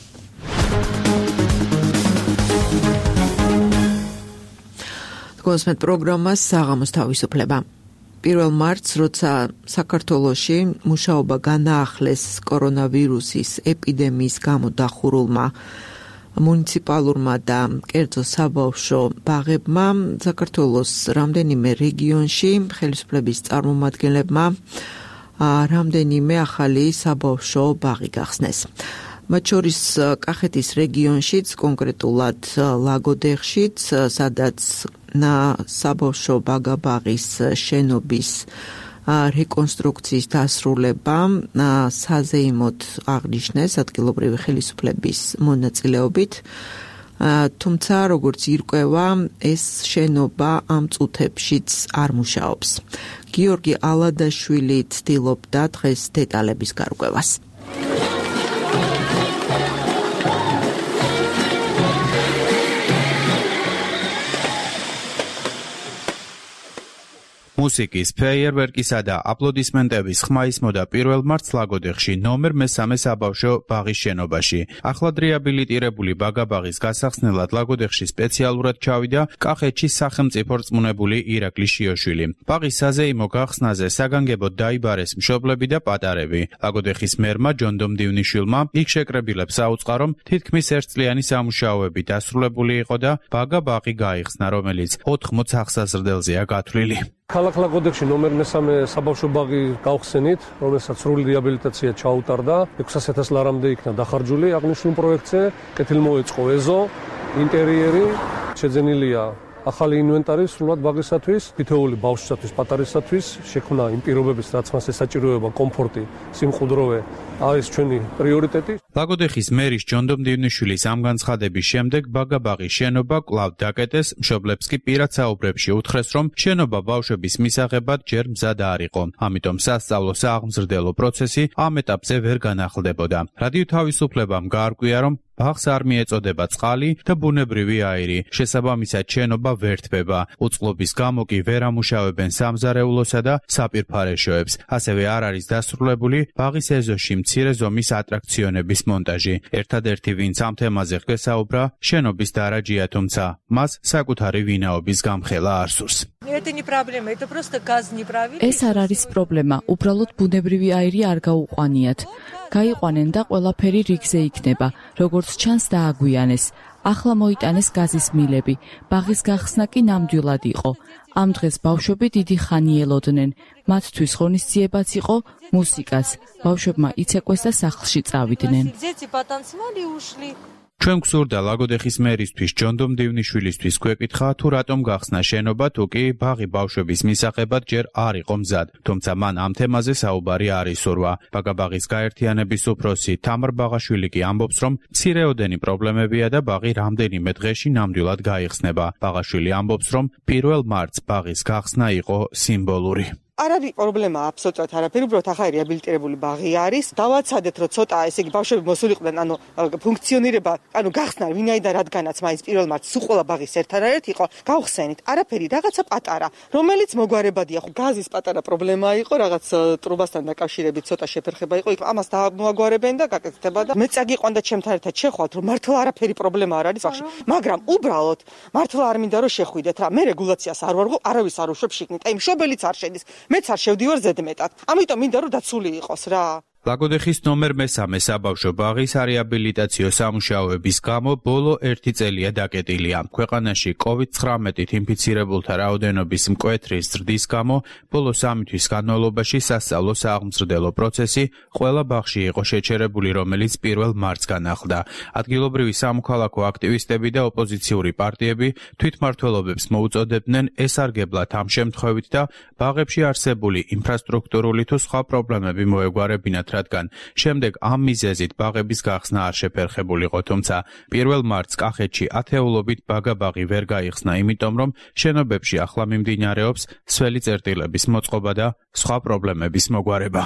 S2: გოსმეთ პროგრამას საღამოს თავისუფლება. პირველ მარტს, როცა საქართველოში მუშაობა განაახლეს კორონავირუსის ეპიდემიის გამო დახურულმა მუნიციპალურმა და კერძო საბავშვო ბაღებმა, საქართველოს რამდენიმე რეგიონში ხელისუფლების წარმომადგენლებმა რამდენიმე ახალი საბავშვო ბაღი გახსნეს. მათ შორის კახეთის რეგიონშიც, კონკრეტულად ლაგოდეხშიც, სადაც საბავშვო ბაღის შენობის რეკონსტრუქციის დასრულება საზეიმოდ აღნიშნეს ადგილობრივი ხელისუფლების მონაწილეობით. თუმცა, როგორც ირკვევა, ეს შენობა ამ წუთებშიც არ მუშაობს. გიორგი ალადაშვილი ცდილობდა დღეს დეტალების გარკვევას.
S8: მუსიკის, ფეიერვერკისა და აპლოდისმენტების ხმა ისმოდა პირველ მარტს ლაგოდეხში ნომერ მესამე საბავშვო ბაღის შენობაში. ახლად რეაბილიტირებული ბაგაბაღის გასახსნელად ლაგოდეხში სპეციალურად ჩავიდა კახეთში სახელმწიფო რწმუნებული ირაკლი შიოშვილი. ბაღის საზეიმო გახსნაზე საგანგებოდ დაიბარეს მშობლები და პატარები. ლაგოდეხის მერმა ჯონდომ დივნიშვილმა იქ შეკრებილებს აუწყა, რომ თითქმის ერთწლიანი სამუშაოები დასრულებული იყო და ბაგაბაღი გაიხსნა, რომელიც ოთხმოც აღსაზრდელზეა გათვლილი.
S9: ქალაქ ლაგოდეხში ნომერ მესამე საბავშვო ბაღი გავხსენით, რომელსაც სრული რეაბილიტაცია ჩაუტარდა. ექვსასი ათას ლარამდე იქნა დახარჯული აღნიშნულ პროექტზე. კეთილმოეწყო ეზო, ინტერიერი, შეძენილია ახალი ინვენტარი სრულად ბაღისათვის, თითოეული ბავშვისათვის, პატარისათვის, შექმნა იმ პირობების, რაც მას ესაჭიროება, კომფორტი, სიმყუდროვე, არის ჩვენი პრიორიტეტი.
S8: ლაგოდეხის მერის ჯონდომ დივნიშვილის ამ განცხადების შემდეგ ბაგაბაღის შენობა კვლავ დაკეტეს, მშობლებს კი პირად საუბრებში უთხრეს, რომ შენობა ბავშვების მისაღებად ჯერ მზად არ იყო. ამიტომ სასწავლო სააღმზრდელო პროცესი ამ ეტაპზე ვერ განახლდებოდა. რადიო თავისუფლებამ გაარკვია, რომ ბაღს არ მიეწოდება წყალი და ბუნებრივი აირი. შესაბამისად, შენობა ვერ თბება. უწყლობის გამო კი ვერ ამუშავებენ სამზარეულოსა და საპირფარეშოებს. ასევე არ არის დასრულებული ბაღის ეზოში მცირე ზომის ატრაქციონების მონტაჟი. ერთადერთი, ვინც ამ თემაზე გვესაუბრა, შენობის დარაჯია, თუმცა მას საკუთარი ვინაობის გამხელა არ სურს.
S10: ეს არ არის პრობლემა, უბრალოდ ბუნებრივი აირი არ გაუყვანიათ. გაიყვანენ და ყველაფერი რიგზე იქნება, როგორც ჩანს დააგვიანეს. ახლა მოიტანეს გაზის მილები, ბაღის გახსნა კი ნამდვილად იყო. ამ დღეს ბავშვები დიდი ხანი ელოდნენ. მათთვის ღონისძიებაც იყო მუსიკას. ბავშვებმა იცეკვეს და სახლში წავიდნენ.
S8: ჩვენ გვსურდა ლაგოდეხის მერისთვის ჯონდომ დივნიშვილისთვის გვეკითხა, თუ რატომ გახსნა შენობა, თუ კი ბაღი ბავშვების მისაღებად ჯერ არ იყო მზად. თუმცა მან ამ თემაზე საუბარი არ ისურვა. ბაგაბაღის გაერთიანების უფროსი თამარ ბაღაშვილი კი ამბობს, რომ მცირეოდენი პრობლემებია და ბაღი რამდენიმე დღეში ნამდვილად გაიხსნება. ბაღაშვილი ამბობს, რომ პირველ მარტს ბაღის გახსნა იყო სიმბოლური.
S5: არ არის პრობლემა აბსოლუტურად არაფერი, უბრალოდ ახალი რეაბილიტირებული ბაღი არის. დავაცადეთ, რომ ცოტა ესე იგი ბავშვები მოსულიყვნენ, ანუ ფუნქციონირება, ანუ გახსნა ვინაიდან რადგანაც მაინც პირველ მარტს უყოლა ბაღის ერთადერთი იყო, გავხსენით. არაფერი, რაღაცა პატარა, რომელიც მოგვარებადია, ხო გაზის პატარა პრობლემა იყო, რაღაც ტრუბასთან დაკავშირებით ცოტა შეფერხება იყო, იქ ამას დაამოგვარებენ და გაკეთდება და მე წაგიყვან და ჩემთან ერთად შეხვალთ, რომ მართლა არაფერი პრობლემა არ არის ბაღში. მაგრამ უბრალოდ მართლა არ მინდა რომ შეხვიდეთ რა. მე რეგულაციას არ ვარღო, არავის არ უშვებ შიგნით. აი მშობელიც არ შედის. მეც არ შევდივარ ზედმეტად. ამიტომ მინდა რომ დაცული იყოს რა.
S8: ლაგოდეხის ნომერ მესამე საბავშვო ბაღის არეაბილიტაციო სამუშაოების გამო ბოლო ერთი წელია დაკეტილია. ქვეყანაში კოვიდ ცხრამეტით ინფიცირებულთა რაოდენობის მკვეთრი ზრდის გამო ბოლო სამი თვის განმავლობაში სასწავლო სააღმზრდელო პროცესი ყველა ბაღში იყო შეჩერებული, რომელიც პირველ მარტს განახლდა. ადგილობრივი სამოქალაქო აქტივისტები და ოპოზიციური პარტიები თვითმმართველობებს მოუწოდებდნენ ესარგებლად ამ შემთხვევით და ბაღებში არსებული ინფრასტრუქტურული თუ სხვა პრობლემები მოეგვარებინათ, რადგან შემდეგ ამ მიზეზით ბაღების გახსნა არ შეფერხებულიყო, თუმცა პირველ მარტს კახეთში ათეულობით ბაგაბაღი ვერ გაიხსნა, იმიტომ რომ შენობებში ახლა მიმდინარეობს სველი წერტილების მოწყობა და სხვა პრობლემების მოგვარება.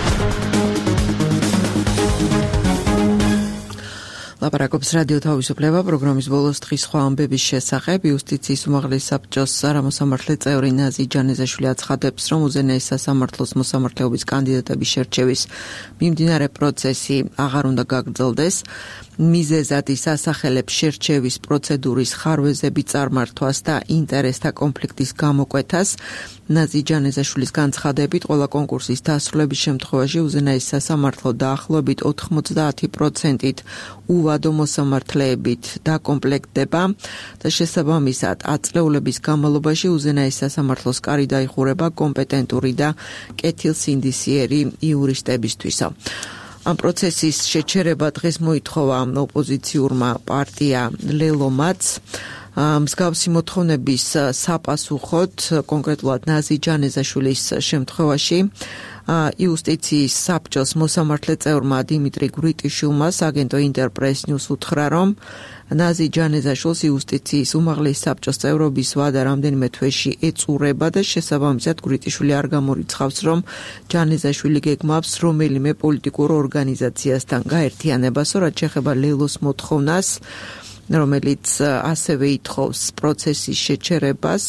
S2: ლაპარაკობს რადიო თავისუფლება პროგრამის ბოლოს დღის სხვა ამბების შესახებ. იუსტიციის უმაღლეს საბჭოს არამოსამართლე წევრი ნაზი ჯანეზაშვილი აცხადებს, რომ უზენაეს სასამართლოს მოსამართლეობის კანდიდატების შერჩევის მიმდინარე პროცესი აღარ უნდა გაგრძელდეს. მიზეზად ის ასახელებს შერჩევის პროცედურის ხარვეზები წარმართვას და ინტერესთა კონფლიქტის გამოკვეთას. ნაზი ჯანეზაშვილის განცხადებით, ყველა კონკურსის დასრულების შემთხვევაში უზენაეს სასამართლო დაახლოებით ოთხმოცდაათი პროცენტით უვადო მოსამართლეებით დაკომპლექტდება და შესაბამისად ათწლეულების განმავლობაში უზენაეს სასამართლოს კარი დაიხურება კომპეტენტური და კეთილსინდისიერი იურისტებისთვისო. ამ პროცესის შეჩერება დღეს მოითხოვა ოპოზიციურმა პარტია ლელომაც. მსგავსი მოთხოვნების საპასუხოდ, კონკრეტულად ნაზი ჯანეზაშვილის შემთხვევაში, იუსტიციის საბჭოს მოსამართლე წევრმა დიმიტრი გვრიტიშვილმა აგენტო ინტერპრეს ნიუს უთხრა, რომ ნაზი ჯანეზაშვილს იუსტიციის უმაღლეს საბჭოს წევრობის ვადა რამდენიმე თვეში ეწურება და შესაბამისად გვრიტიშვილი არ გამორიცხავს, რომ ჯანეზაშვილი გეგმავს რომელიმე პოლიტიკურ ორგანიზაციასთან გაერთიანებასო, რაც შეეხება ლელოს მოთხოვნას, რომელიც ასევე ითხოვს პროცესის შეჩერებას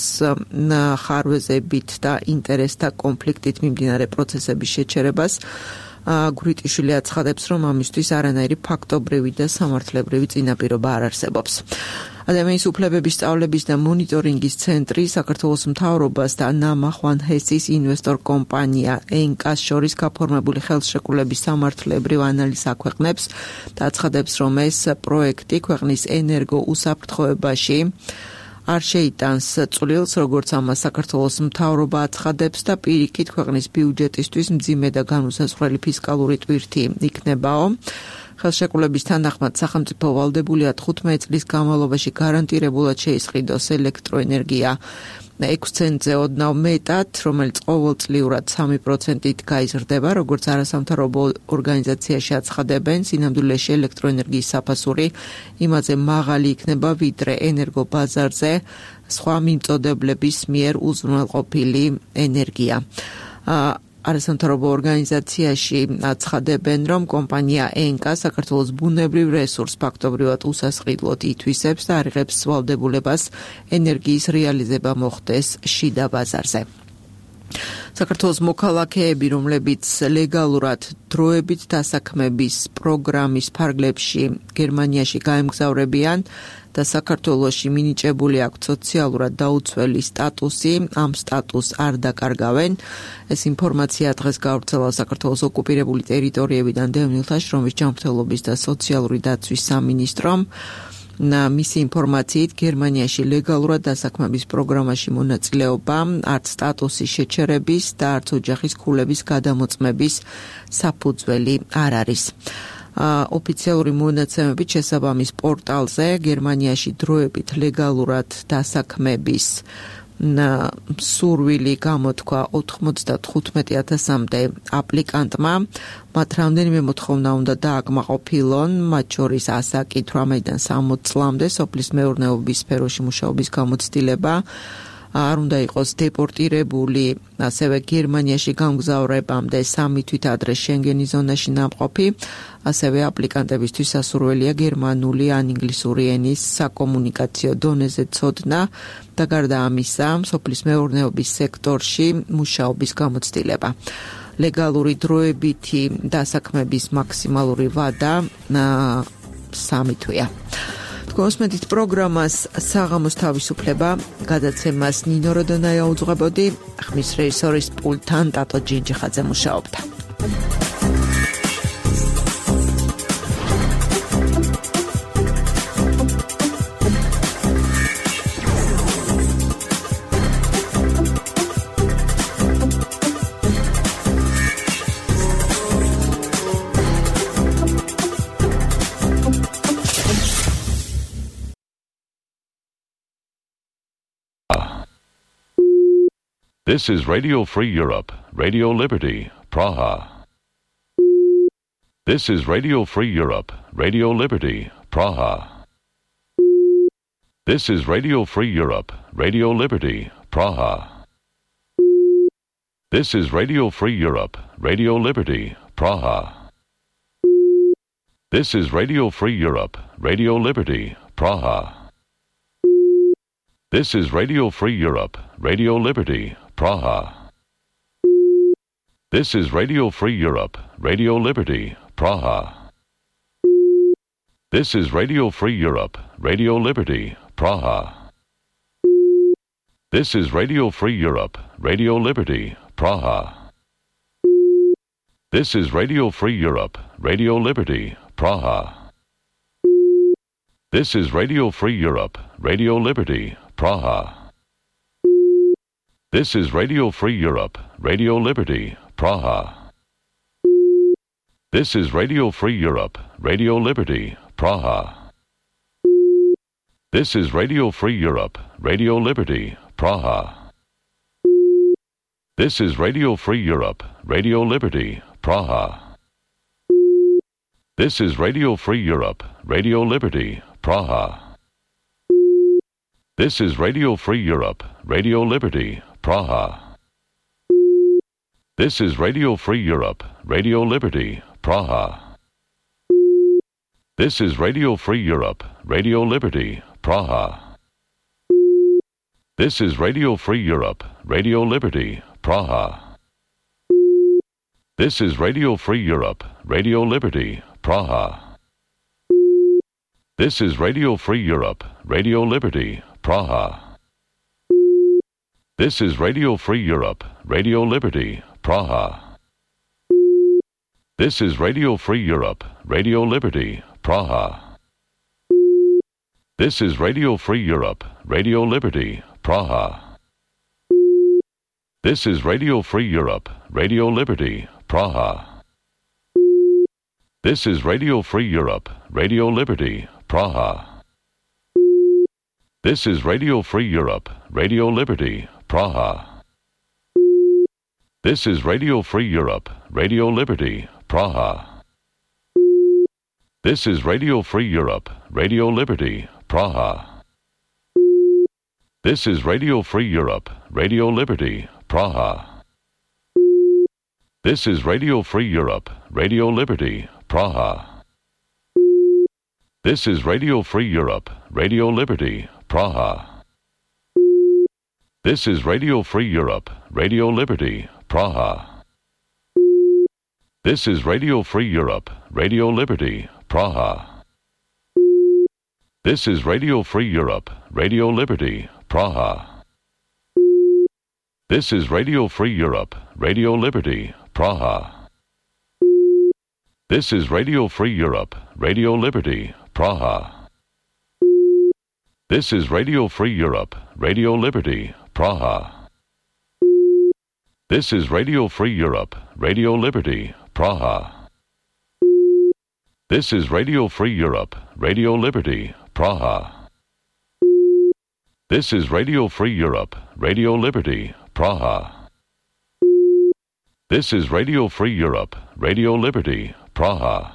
S2: ხარვეზებით და ინტერესთა კონფლიქტით მიმდინარე პროცესების შეჩერებას. გვრიტიშვილი აცხადებს, რომ ამისთვის არანაირი ფაქტობრივი და სამართლებრივი წინაპირობა არ არსებობს. ადამიანის უფლებების სწავლების და მონიტორინგის ცენტრი საქართველოს მთავრობას და ნამახვან ჰესის ინვესტორ კომპანია ენკას შორის გაფორმებული ხელშეკრულების სამართლებრივ ანალიზს აქვეყნებს და აცხადებს, რომ ეს პროექტი ქვეყნის ენერგო უსაფრთხოებაში არ შეიტანს წვლილს, როგორც ამას საქართველოს მთავრობა აცხადებს და პირიქით ქვეყნის ბიუჯეტისთვის მძიმე და განუსაზღვრელი ფისკალური ტვირთი იქნებაო. ხელშეკრულების თანახმად სახელმწიფო ვალდებულია თხუთმეტი წლის განმავლობაში გარანტირებულად შეისყიდოს ელექტროენერგია ექვს ცენტზე ოდნავ მეტად, რომელიც ყოველწლიურად სამი პროცენტით გაიზრდება, როგორც არასამთავრობო ორგანიზაციაში აცხადებენ, სინამდვილეში ელექტროენერგიის საფასური იმაზე მაღალი იქნება, ვიდრე ენერგობაზარზე სხვა მიმწოდებლების მიერ უზრუნველყოფილი ენერგია. არასამთავრობო ორგანიზაციაში აცხადებენ, რომ კომპანია ენკა საქართველოს ბუნებრივ რესურს ფაქტობრივად უსასყიდლოდ ითვისებს და არიღებს ვალდებულებას ენერგიის რეალიზება მოხდეს შიდა ბაზარზე. საქართველოს მოქალაქეები, რომლებიც ლეგალურად დროებით დასაქმების პროგრამის ფარგლებში გერმანიაში გაემგზავრებიან და საქართველოში მინიჭებული აქვთ სოციალურად დაუცველი სტატუსი, ამ სტატუსს არ დაკარგავენ. ეს ინფორმაცია დღეს გავრცელა საქართველოს ოკუპირებული ტერიტორიებიდან დევნილთა შრომის ჯანმრთელობის და სოციალური დაცვის სამინისტრომ. მისი ინფორმაციით გერმანიაში ლეგალურად დასაქმების პროგრამაში მონაწილეობა არც სტატუსის შეჩერების და არც ოჯახის ქულების გადამოწმების საფუძველი არ არის. ოფიციალური მონაცემებით შესაბამის პორტალზე გერმანიაში დროებით ლეგალურად დასაქმების სურვილი გამოთქვა ოთხმოცდათხუთმეტი ათასამდე აპლიკანტმა. მათ რამდენიმე მოთხოვნა უნდა დააკმაყოფილონ, მათ შორის ასაკი თვრამეტიდან სამოც წლამდე, სოფლის მეურნეობის სფეროში მუშაობის გამოცდილება, არ უნდა იყოს დეპორტირებული, ასევე გერმანიაში გამგზავრებამდე სამი თვით ადრე შენგენის ზონაში ნამყოფი, ასევე აპლიკანტებისთვის სასურველია გერმანული ან ინგლისური ენის საკომუნიკაციო დონეზე ცოდნა და გარდა ამისა, სოფლის მეურნეობის სექტორში მუშაობის გამოცდილება. ლეგალური დროებითი დასაქმების მაქსიმალური ვადა სამი თვეა. გოსმედით პროგრამას საღამოს თავისუფლება გადაცემას ნინო როდონაია უძღვებოდი, ხმის რეჟისორის პულტთან ტატო ჯინჯიხაძე მუშაობდა.
S11: This is Radio Free Europe, Radio Liberty, Praha. This is Radio Free Europe, Radio Liberty, Praha. This is Radio Free Europe, Radio Liberty, Praha. This is Radio Free Europe, Radio Liberty, Praha. This is Radio Free Europe, Radio Liberty, Praha. This is Radio Free Europe, Radio Liberty, Praha. This is Radio Free Europe, Radio Liberty, Praha. This is Radio Free Europe, Radio Liberty, Praha. This is Radio Free Europe, Radio Liberty, Praha. This is Radio Free Europe, Radio Liberty, Praha. This is Radio Free Europe, Radio Liberty, Praha. This is Radio Free Europe, Radio Liberty, Praha. This is Radio Free Europe, Radio Liberty, Praha. This is Radio Free Europe, Radio Liberty, Praha. This is Radio Free Europe, Radio Liberty, Praha. This is Radio Free Europe, Radio Liberty, Praha. This is Radio Free Europe, Radio Liberty, Praha. This is Radio Free Europe, Radio Liberty, Praha. This is Radio Free Europe, Radio Liberty, Praha. This is Radio Free Europe, Radio Liberty, Praha. This is Radio Free Europe, Radio Liberty, Praha. This is Radio Free Europe, Radio Liberty, Praha. This is Radio Free Europe, Radio Liberty, Praha. This is Radio Free Europe, Radio Liberty, Praha. This is Radio Free Europe, Radio Liberty, Praha. This is Radio Free Europe, Radio Liberty, Praha. This is Radio Free Europe, Radio Liberty, Praha. This is Radio Free Europe, Radio Liberty, Praha. This is Radio Free Europe, Radio Liberty, Praha. This is Radio Free Europe, Radio Liberty, Praha. This is Radio Free Europe, Radio Liberty, Praha. This is Radio Free Europe, Radio Liberty, Praha. This is Radio Free Europe, Radio Liberty, Praha. This is Radio Free Europe, Radio Liberty, Praha. This is Radio Free Europe, Radio Liberty, Praha. This is Radio Free Europe, Radio Liberty, Praha. This is Radio Free Europe, Radio Liberty, Praha. This is Radio Free Europe, Radio Liberty, Praha. This is Radio Free Europe, Radio Liberty, Praha. This is Radio Free Europe, Radio Liberty, Praha. This is Radio Free Europe, Radio Liberty, Praha. This is Radio Free Europe, Radio Liberty, Praha. This is Radio Free Europe, Radio Liberty, Praha.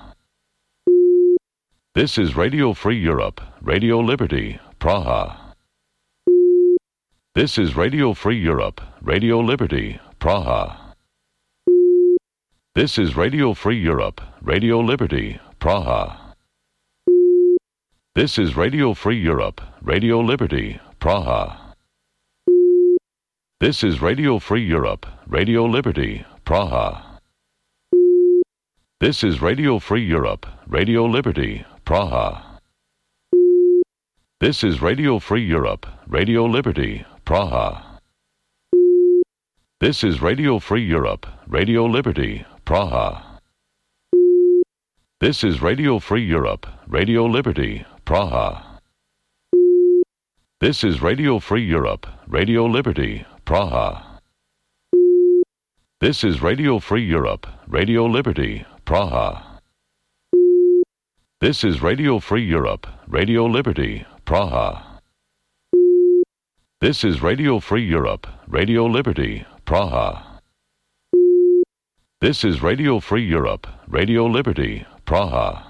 S11: This is Radio Free Europe, Radio Liberty, Praha. This is Radio Free Europe, Radio Liberty, Praha. This is Radio Free Europe, Radio Liberty, Praha. This is Radio Free Europe, Radio Liberty, Praha. This is Radio Free Europe, Radio Liberty, Praha. This is Radio Free Europe, Radio Liberty, Praha. This is Radio Free Europe, Radio Liberty, Praha. This is Radio Free Europe, Radio Liberty, Praha. This is Radio Free Europe, Radio Liberty, Praha. This is Radio Free Europe, Radio Liberty, Praha. This is Radio Free Europe, Radio Liberty, Praha. This is Radio Free Europe, Radio Liberty, Praha. This is Radio Free Europe, Radio Liberty, Praha. This is Radio Free Europe, Radio Liberty, Praha.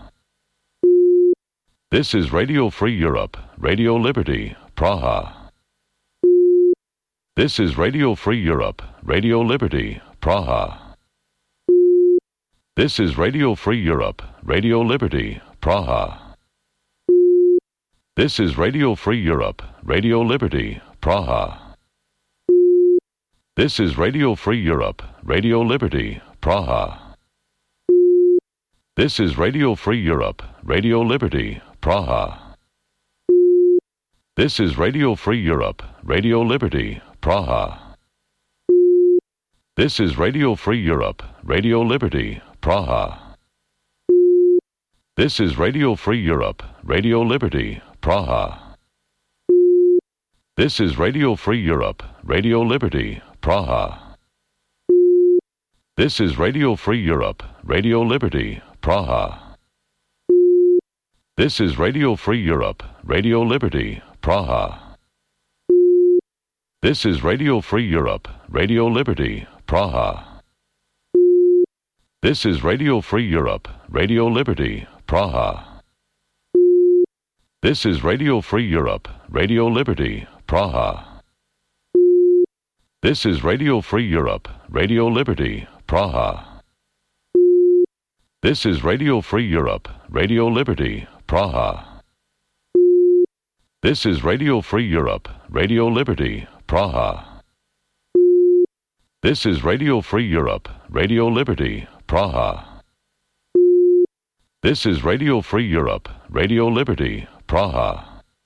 S11: This is Radio Free Europe, Radio Liberty, Praha. This is Radio Free Europe, Radio Liberty, Praha. This is Radio Free Europe, Radio Liberty, Praha. This is Radio Free Europe, Radio Liberty, Praha. This is Radio Free Europe, Radio Liberty, Praha. This is Radio Free Europe, Radio Liberty, Praha. This is Radio Free Europe, Radio Liberty, Praha. This is Radio Free Europe, Radio Liberty, Praha. This is Radio Free Europe, Radio Liberty, Praha. This is Radio Free Europe, Radio Liberty, Praha. This is Radio Free Europe, Radio Liberty, Praha. This is Radio Free Europe, Radio Liberty, Praha. This is Radio Free Europe, Radio Liberty, Praha. This is Radio Free Europe, Radio Liberty, Praha. This is Radio Free Europe, Radio Liberty, Praha. This is Radio Free Europe, Radio Liberty, Praha. This is Radio Free Europe, Radio Liberty, Praha. This is Radio Free Europe, Radio Liberty, Praha. This is Radio Free Europe, Radio Liberty, Praha. This is Radio Free Europe, Radio Liberty, Praha.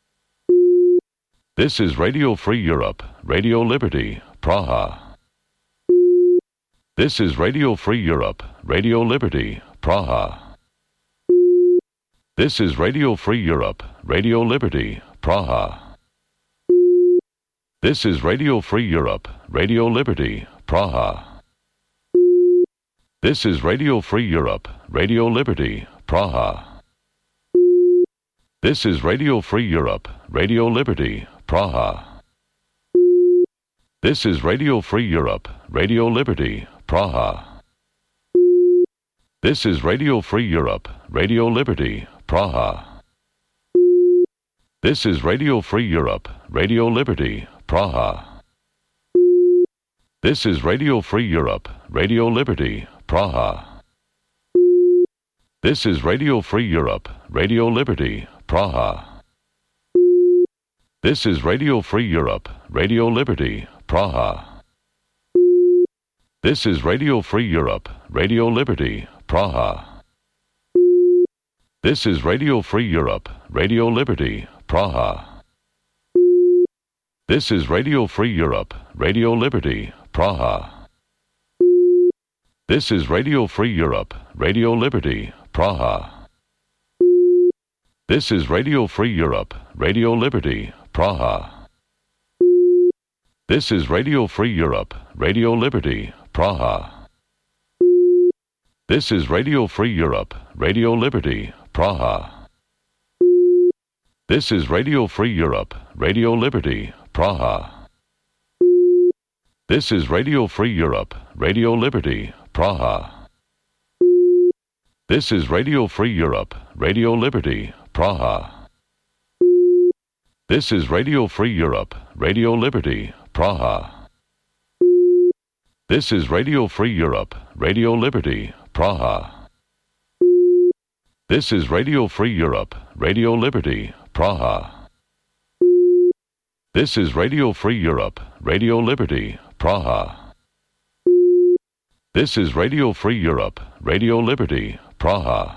S11: This is Radio Free Europe, Radio Liberty, Praha. This is Radio Free Europe, Radio Liberty, Praha. This is Radio Free Europe, Radio Liberty, Praha. This is Radio Free Europe, Radio Liberty, Praha. This is Radio Free Europe, Radio Liberty, Praha. This is Radio Free Europe, Radio Liberty, Praha. This is Radio Free Europe, Radio Liberty, Praha. This is Radio Free Europe, Radio Liberty, Praha. This is Radio Free Europe, Radio Liberty, Praha. This is Radio Free Europe, Radio Liberty, Praha. This is Radio Free Europe, Radio Liberty, Praha. This is Radio Free Europe, Radio Liberty, Praha. This is Radio Free Europe, Radio Liberty, Praha. This is Radio Free Europe, Radio Liberty, Praha. This is Radio Free Europe, Radio Liberty, Praha. This is Radio Free Europe, Radio Liberty, Praha. This is Radio Free Europe, Radio Liberty, Praha. This is Radio Free Europe, Radio Liberty, Praha. This is Radio Free Europe, Radio Liberty, Praha. This is Radio Free Europe, Radio Liberty, Praha. This is Radio Free Europe, Radio Liberty, Praha. This is Radio Free Europe, Radio Liberty, Praha. This is Radio Free Europe, Radio Liberty, Praha. This is Radio Free Europe, Radio Liberty, Praha. This is Radio Free Europe, Radio Liberty, Praha. This is Radio Free Europe, Radio Liberty, Praha. This is Radio Free Europe, Radio Liberty, Praha.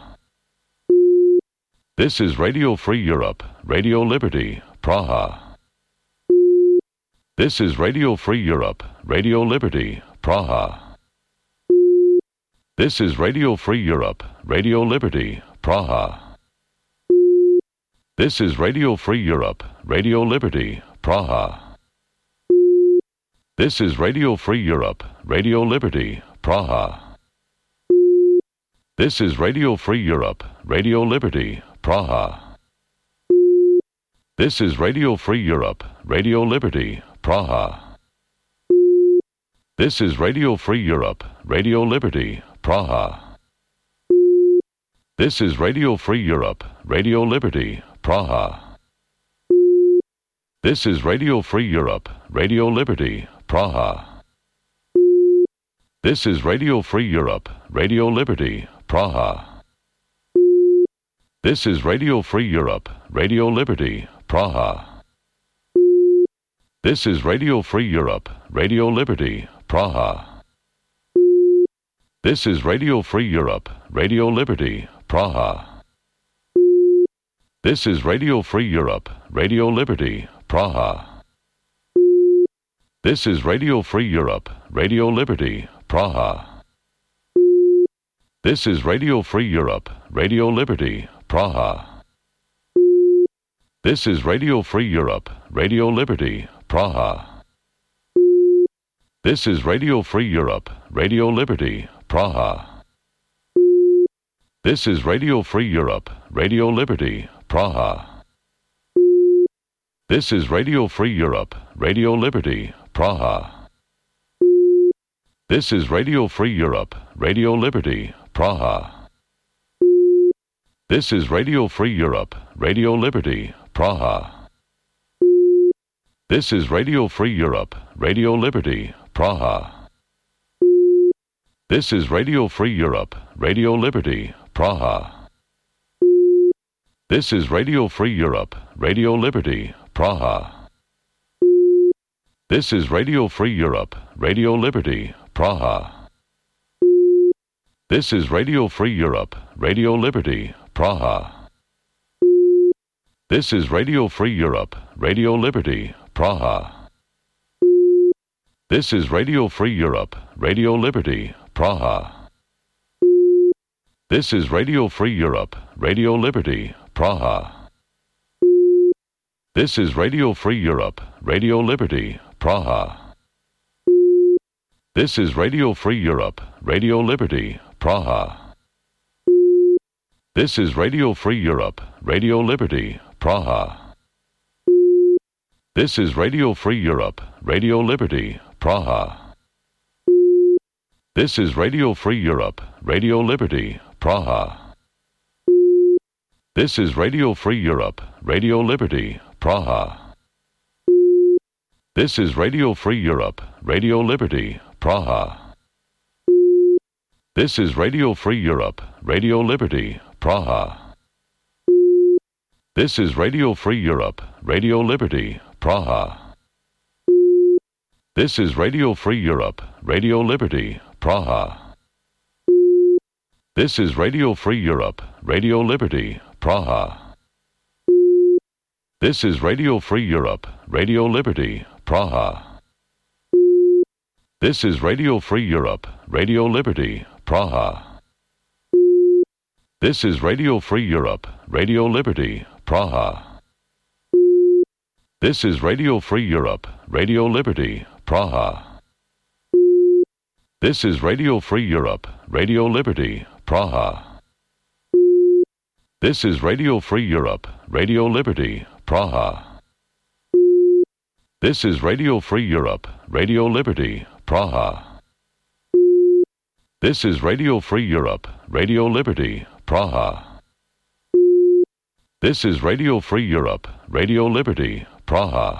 S11: This is Radio Free Europe, Radio Liberty, Praha. This is Radio Free Europe, Radio Liberty, Praha. This is Radio Free Europe, Radio Liberty, Praha. This is Radio Free Europe, Radio Liberty, Praha. This is Radio Free Europe, Radio Liberty, Praha. This is Radio Free Europe, Radio Liberty, Praha. This is Radio Free Europe, Radio Liberty, Praha. This is Radio Free Europe, Radio Liberty, Praha. This is Radio Free Europe, Radio Liberty, Praha. This is Radio Free Europe, Radio Liberty, Praha. This is Radio Free Europe, Radio Liberty, Praha. This is Radio Free Europe, Radio Liberty, Praha. This is Radio Free Europe, Radio Liberty, Praha. This is Radio Free Europe, Radio Liberty, Praha. This is Radio Free Europe, Radio Liberty, Praha. This is Radio Free Europe, Radio Liberty, Praha. This is Radio Free Europe, Radio Liberty, Praha. This is Radio Free Europe, Radio Liberty, Praha. This is Radio Free Europe, Radio Liberty, Praha. This is Radio Free Europe, Radio Liberty, Praha. This is Radio Free Europe, Radio Liberty, Praha. This is Radio Free Europe, Radio Liberty, Praha. This is Radio Free Europe, Radio Liberty, Praha. This is Radio Free Europe, Radio Liberty, Praha. This is Radio Free Europe, Radio Liberty, Praha. This is Radio Free Europe, Radio Liberty, Praha. This is Radio Free Europe, Radio Liberty, Praha. This is Radio Free Europe, Radio Liberty, Praha. This is Radio Free Europe, Radio Liberty, Praha. This is Radio Free Europe, Radio Liberty, Praha. This is Radio Free Europe, Radio Liberty, Praha. This is Radio Free Europe, Radio Liberty, Praha. This is Radio Free Europe, Radio Liberty, Praha. This is Radio Free Europe, Radio Liberty, Praha. This is Radio Free Europe, Radio Liberty, Praha. This is Radio Free Europe, Radio Liberty, Praha. This is Radio Free Europe, Radio Liberty, Praha. This is Radio Free Europe, Radio Liberty, Praha. This is Radio Free Europe, Radio Liberty, Praha. This is Radio Free Europe, Radio Liberty, Praha. This is Radio Free Europe, Radio Liberty, Praha. This is Radio Free Europe, Radio Liberty, Praha. This is Radio Free Europe, Radio Liberty, Praha. This is Radio Free Europe, Radio Liberty, Praha. This is Radio Free Europe, Radio Liberty, Praha. This is Radio Free Europe, Radio Liberty, Praha. This is Radio Free Europe, Radio Liberty, Praha. This is Radio Free Europe, Radio Liberty, Praha. This is Radio Free Europe, Radio Liberty, Praha. This is Radio Free Europe, Radio Liberty, Praha. This is Radio Free Europe, Radio Liberty, Praha.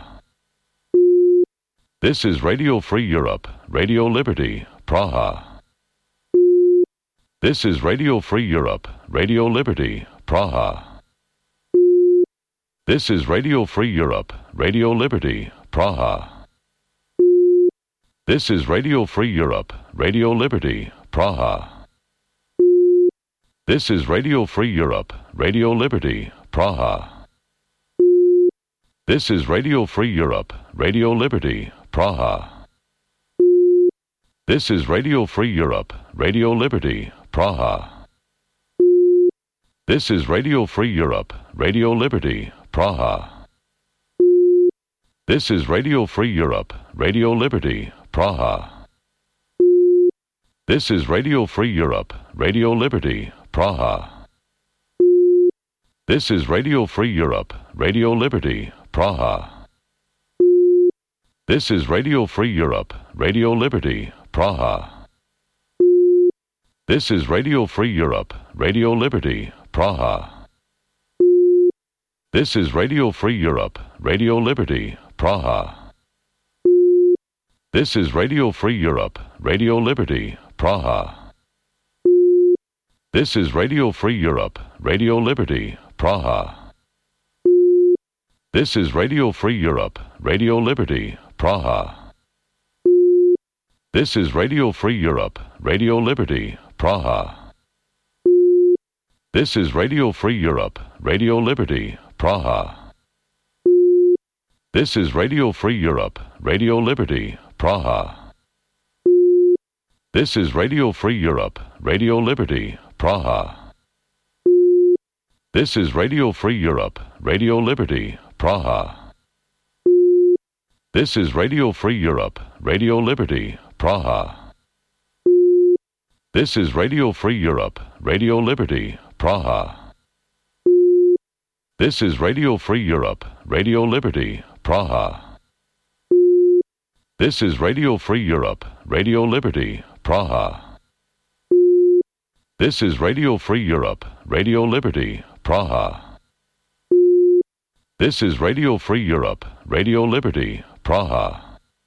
S11: This is Radio Free Europe, Radio Liberty, Praha. This is Radio Free Europe, Radio Liberty, Praha. This is Radio Free Europe, Radio Liberty, Praha. This is Radio Free Europe, Radio Liberty, Praha. This is Radio Free Europe, Radio Liberty, Praha. This is Radio Free Europe, Radio Liberty, Praha. This is Radio Free Europe, Radio Liberty, Praha. This is Radio Free Europe, Radio Liberty, Praha. This is Radio Free Europe, Radio Liberty, Praha. This is Radio Free Europe, Radio Liberty, Praha. This is Radio Free Europe, Radio Liberty, Praha. This is Radio Free Europe, Radio Liberty, Praha. This is Radio Free Europe, Radio Liberty, Praha. This is Radio Free Europe, Radio Liberty, Praha. This is Radio Free Europe, Radio Liberty, Praha. This is Radio Free Europe, Radio Liberty, Praha. This is Radio Free Europe, Radio Liberty, Praha. This is Radio Free Europe, Radio Liberty, Praha. This is Radio Free Europe, Radio Liberty, Praha. This is Radio Free Europe, Radio Liberty, Praha. This is Radio Free Europe, Radio Liberty, Praha. This is Radio Free Europe, Radio Liberty, Praha. This is Radio Free Europe, Radio Liberty, Praha. This is Radio Free Europe, Radio Liberty, Praha. This is Radio Free Europe, Radio Liberty, Praha. This is Radio Free Europe, Radio Liberty, Praha. This is Radio Free Europe, Radio Liberty, Praha. This is Radio Free Europe, Radio Liberty, Praha.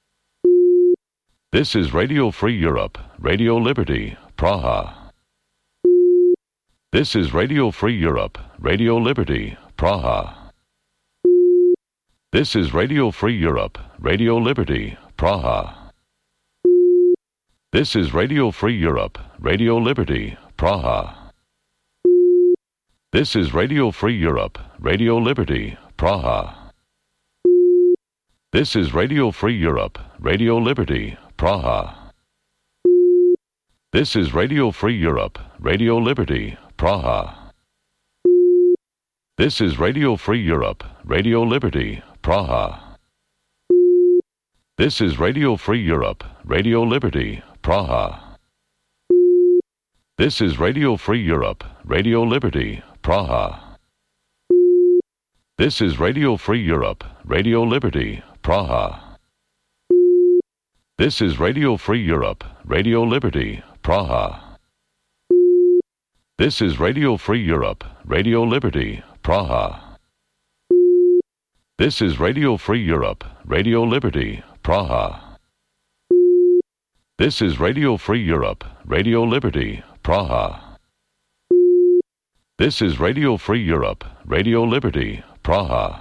S11: This is Radio Free Europe, Radio Liberty, Praha. This is Radio Free Europe, Radio Liberty, Praha. This is Radio Free Europe, Radio Liberty, Praha. This is Radio Free Europe, Radio Liberty, Praha. This is Radio Free Europe, Radio Liberty, Praha. This is Radio Free Europe, Radio Liberty, Praha. This is Radio Free Europe, Radio Liberty, Praha. This is Radio Free Europe, Radio Liberty, Praha. This is Radio Free Europe, Radio Liberty, Praha. This is Radio Free Europe, Radio Liberty, Praha. This is Radio Free Europe, Radio Liberty, Praha. This is Radio Free Europe, Radio Liberty, Praha. This is Radio Free Europe, Radio Liberty, Praha. This is Radio Free Europe, Radio Liberty, Praha. This is Radio Free Europe, Radio Liberty, Praha. This is Radio Free Europe, Radio Liberty, Praha.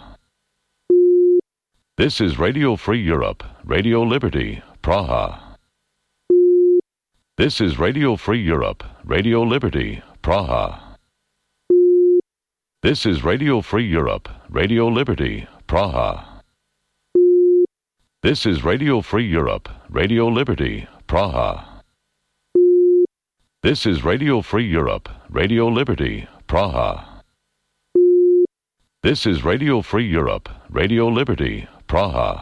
S11: This is Radio Free Europe, Radio Liberty, Praha. This is Radio Free Europe, Radio Liberty, Praha. This is Radio Free Europe, Radio Liberty, Praha. This is Radio Free Europe, Radio Liberty, Praha. This is Radio Free Europe, Radio Liberty, Praha. This is Radio Free Europe, Radio Liberty, Praha.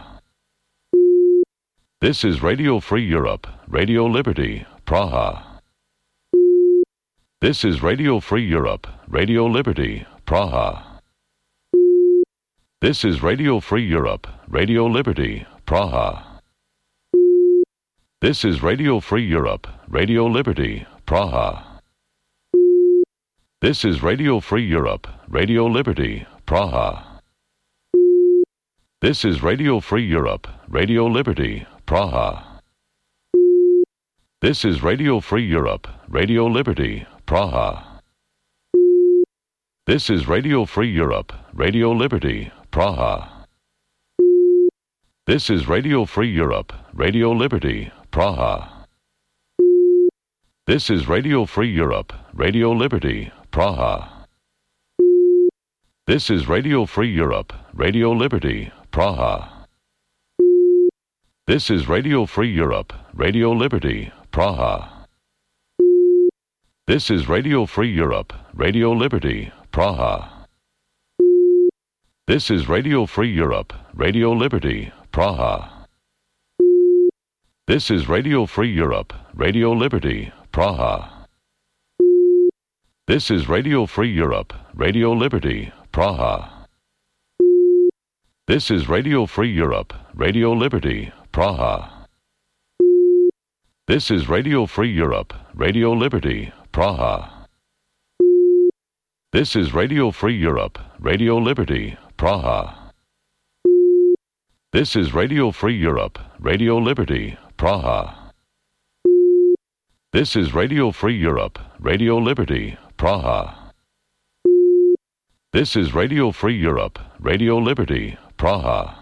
S11: This is Radio Free Europe, Radio Liberty, Praha. This is Radio Free Europe, Radio Liberty, Praha. This is Radio Free Europe, Radio Liberty, Praha. This is Radio Free Europe, Radio Liberty, Praha. This is Radio Free Europe, Radio Liberty, Praha. This is Radio Free Europe, Radio Liberty, Praha. This is Radio Free Europe, Radio Liberty, Praha. This is Radio Free Europe, Radio Liberty, Praha. This is Radio Free Europe, Radio Liberty, Praha. This is Radio Free Europe, Radio Liberty, Praha. This is Radio Free Europe, Radio Liberty, Praha. This is Radio Free Europe, Radio Liberty, Praha. This is Radio Free Europe, Radio Liberty, Praha. This is Radio Free Europe, Radio Liberty, Praha. This is Radio Free Europe, Radio Liberty, Praha. This is Radio Free Europe, Radio Liberty, Praha. This is Radio Free Europe, Radio Liberty, Praha. This is Radio Free Europe, Radio Liberty, Praha. This is Radio Free Europe, Radio Liberty, Praha. This is Radio Free Europe, Radio Liberty, Praha. This is Radio Free Europe, Radio Liberty, Praha. This is Radio Free Europe, Radio Liberty, Praha.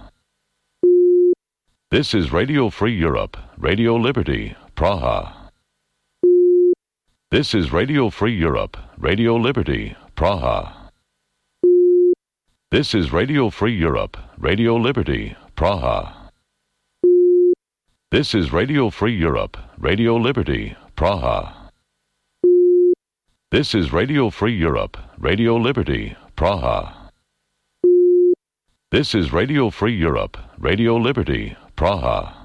S11: This is Radio Free Europe, Radio Liberty, Praha. This is Radio Free Europe, Radio Liberty, Praha. This is Radio Free Europe, Radio Liberty, Praha. This is Radio Free Europe, Radio Liberty, Praha. This is Radio Free Europe, Radio Liberty, Praha. This is Radio Free Europe, Radio Liberty, Praha.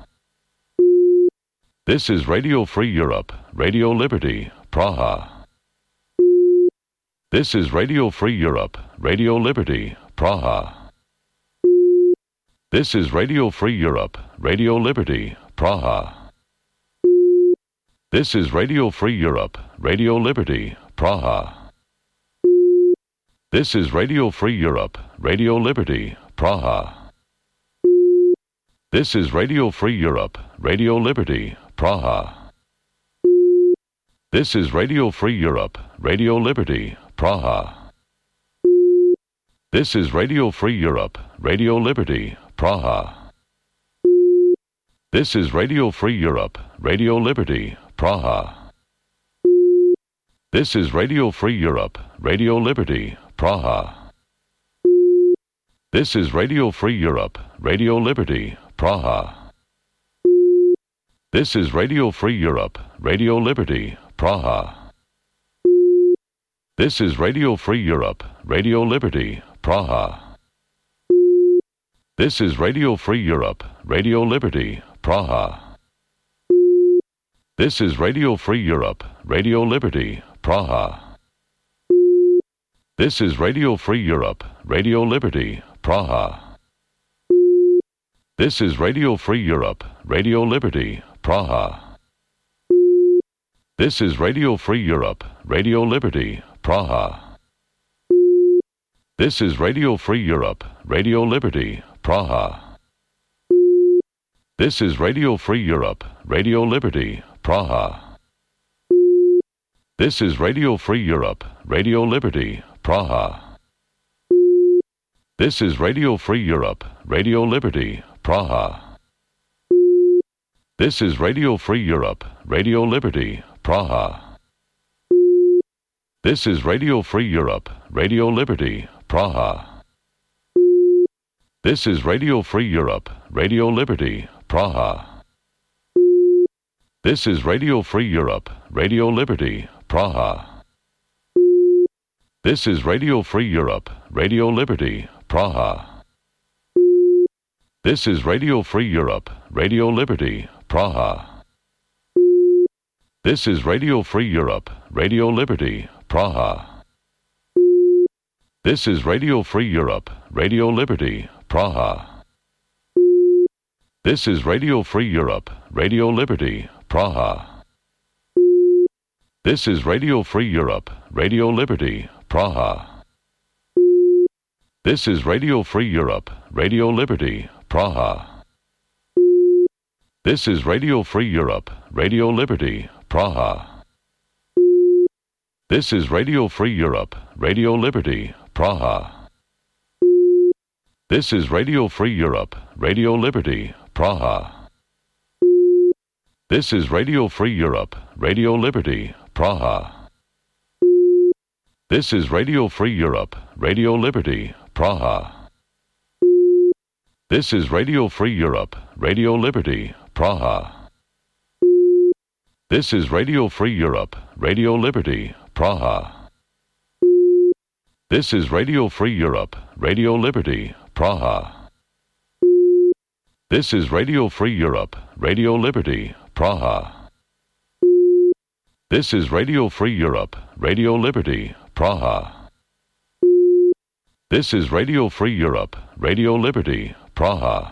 S11: This is Radio Free Europe, Radio Liberty, Praha. This is Radio Free Europe, Radio Liberty, Praha. This is Radio Free Europe, Radio Liberty, Praha. This is Radio Free Europe, Radio Liberty, Praha. This is Radio Free Europe, Radio Liberty, Praha. This is Radio Free Europe, Radio Liberty, Praha. This is Radio Free Europe, Radio Liberty, Praha. This is Radio Free Europe, Radio Liberty, Praha. This is Radio Free Europe, Radio Liberty, Praha. This is Radio Free Europe, Radio Liberty, Praha. This is Radio Free Europe, Radio Liberty, Praha. This is Radio Free Europe, Radio Liberty, Praha. This is Radio Free Europe, Radio Liberty, Praha. This is Radio Free Europe, Radio Liberty, Praha. This is Radio Free Europe, Radio Liberty, Praha. This is Radio Free Europe, Radio Liberty, Praha. This is Radio Free Europe, Radio Liberty, Praha. This is Radio Free Europe, Radio Liberty, Praha. This is Radio Free Europe, Radio Liberty, Praha. This is Radio Free Europe, Radio Liberty, Praha. This is Radio Free Europe, Radio Liberty, Praha. This is Radio Free Europe, Radio Liberty, Praha. This is Radio Free Europe, Radio Liberty, Praha. This is Radio Free Europe, Radio Liberty, Praha. This is Radio Free Europe, Radio Liberty, Praha. This is Radio Free Europe, Radio Liberty, Praha. This is Radio Free Europe, Radio Liberty, Praha. This is Radio Free Europe, Radio Liberty, Praha. This is Radio Free Europe, Radio Liberty, Praha. This is Radio Free Europe, Radio Liberty, Praha. This is Radio Free Europe, Radio Liberty, Praha. This is Radio Free Europe, Radio Liberty, Praha. This is Radio Free Europe, Radio Liberty, Praha. This is Radio Free Europe, Radio Liberty, Praha. This is Radio Free Europe, Radio Liberty, Praha. This is Radio Free Europe, Radio Liberty, Praha. This is Radio Free Europe, Radio Liberty, Praha. This is Radio Free Europe, Radio Liberty, Praha. This is Radio Free Europe, Radio Liberty, Praha. This is Radio Free Europe, Radio Liberty, Praha. This is Radio Free Europe, Radio Liberty, Praha. This is Radio Free Europe, Radio Liberty, Praha. This is Radio Free Europe, Radio Liberty, Praha. This is Radio Free Europe, Radio Liberty, Praha.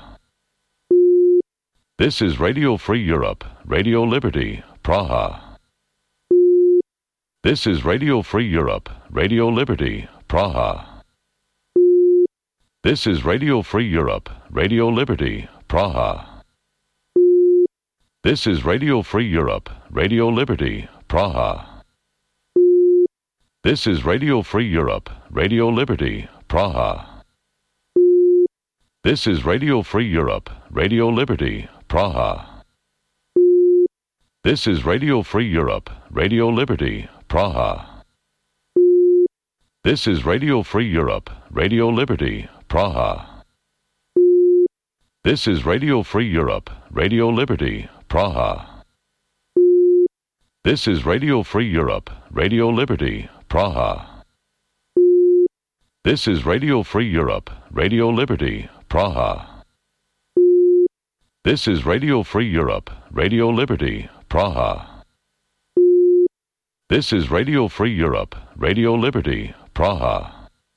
S11: This is Radio Free Europe, Radio Liberty, Praha. This is Radio Free Europe, Radio Liberty, Praha. This is Radio Free Europe, Radio Liberty, Praha. This is Radio Free Europe, Radio Liberty, Praha. This is Radio Free Europe, Radio Liberty, Praha. This is Radio Free Europe, Radio Liberty, Praha. This is Radio Free Europe, Radio Liberty, Praha. This is Radio Free Europe, Radio Liberty, Praha. This is Radio Free Europe, Radio Liberty, Praha. This is Radio Free Europe, Radio Liberty, Praha. This is Radio Free Europe, Radio Liberty, Praha. This is Radio Free Europe, Radio Liberty, Praha. This is Radio Free Europe, Radio Liberty, Praha.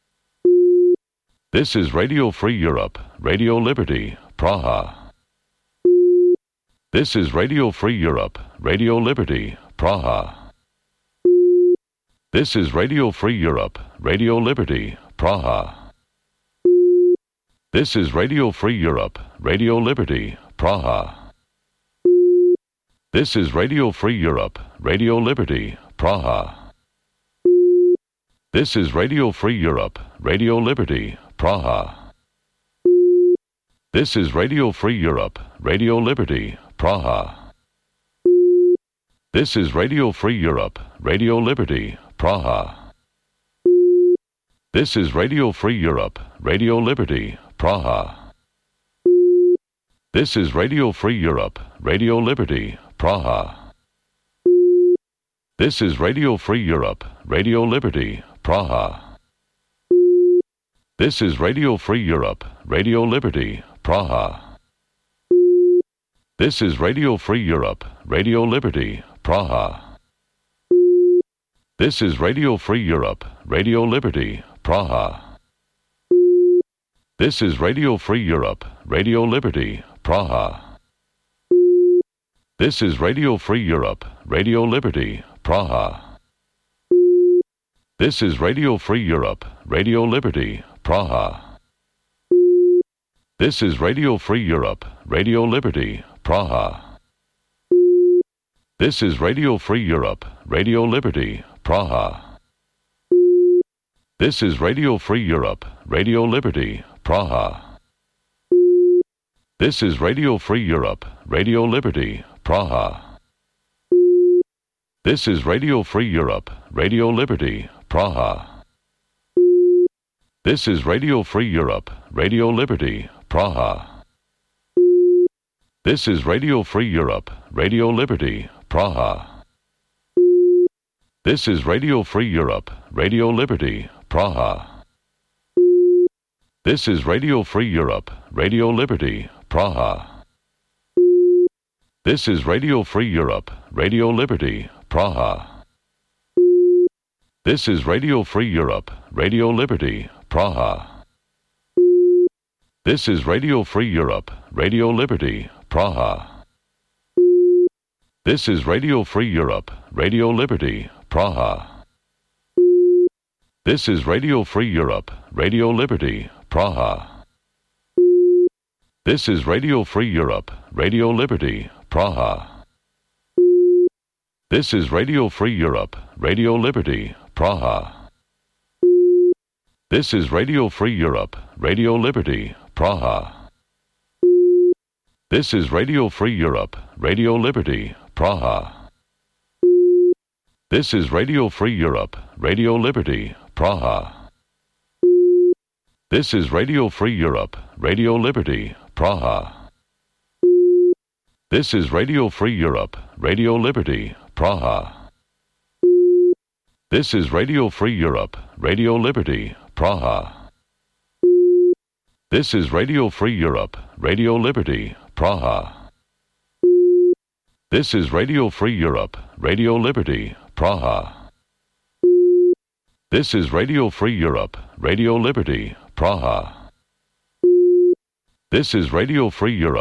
S11: This is Radio Free Europe, Radio Liberty, Praha. This is Radio Free Europe, Radio Liberty, Praha. This is Radio Free Europe, Radio Liberty, Praha. This is Radio Free Europe, Radio Liberty, Praha. This is Radio Free Europe, Radio Liberty, Praha. This is Radio Free Europe, Radio Liberty, Praha. This is Radio Free Europe, Radio Liberty, Praha. This is Radio Free Europe, Radio Liberty, Praha. This is Radio Free Europe, Radio Liberty, Praha. This is Radio Free Europe, Radio Liberty, Praha. This is Radio Free Europe, Radio Liberty, Praha. This is Radio Free Europe, Radio Liberty, Praha. This is Radio Free Europe, Radio Liberty, Praha. This is Radio Free Europe, Radio Liberty, Praha. This is Radio Free Europe, Radio Liberty, Praha. This is Radio Free Europe, Radio Liberty, Praha. This is Radio Free Europe, Radio Liberty, Praha. This is Radio Free Europe, Radio Liberty, Praha. This is Radio Free Europe, Radio Liberty, Praha. This is Radio Free Europe, Radio Liberty, Praha. This is Radio Free Europe, Radio Liberty, Praha. This is Radio Free Europe, Radio Liberty, Praha. This is Radio Free Europe, Radio Liberty, Praha. This is Radio Free Europe, Radio Liberty, Praha. This is Radio Free Europe, Radio Liberty, Praha. This is Radio Free Europe, Radio Liberty, Praha. This is Radio Free Europe, Radio Liberty, Praha. This is Radio Free Europe, Radio Liberty, Praha. This is Radio Free Europe, Radio Liberty, Praha. This is Radio Free Europe, Radio Liberty, Praha. This is Radio Free Europe, Radio Liberty, Praha. This is Radio Free Europe, Radio Liberty, Praha. This is Radio Free Europe, Radio Liberty, Praha. This is Radio Free Europe, Radio Liberty, Praha. This is Radio Free Europe, Radio Liberty, Praha. This is Radio Free Europe, Radio Liberty, Praha. This is Radio Free Europe, Radio Liberty, Praha. This is Radio Free Europe, Radio Liberty, Praha. This is Radio Free Europe, Radio Liberty, Praha. This is Radio Free Europe, Radio Liberty, Praha. This is Radio Free Europe, Radio Liberty, Praha. This is Radio Free Europe, Radio Liberty, Praha. This is Radio Free Europe.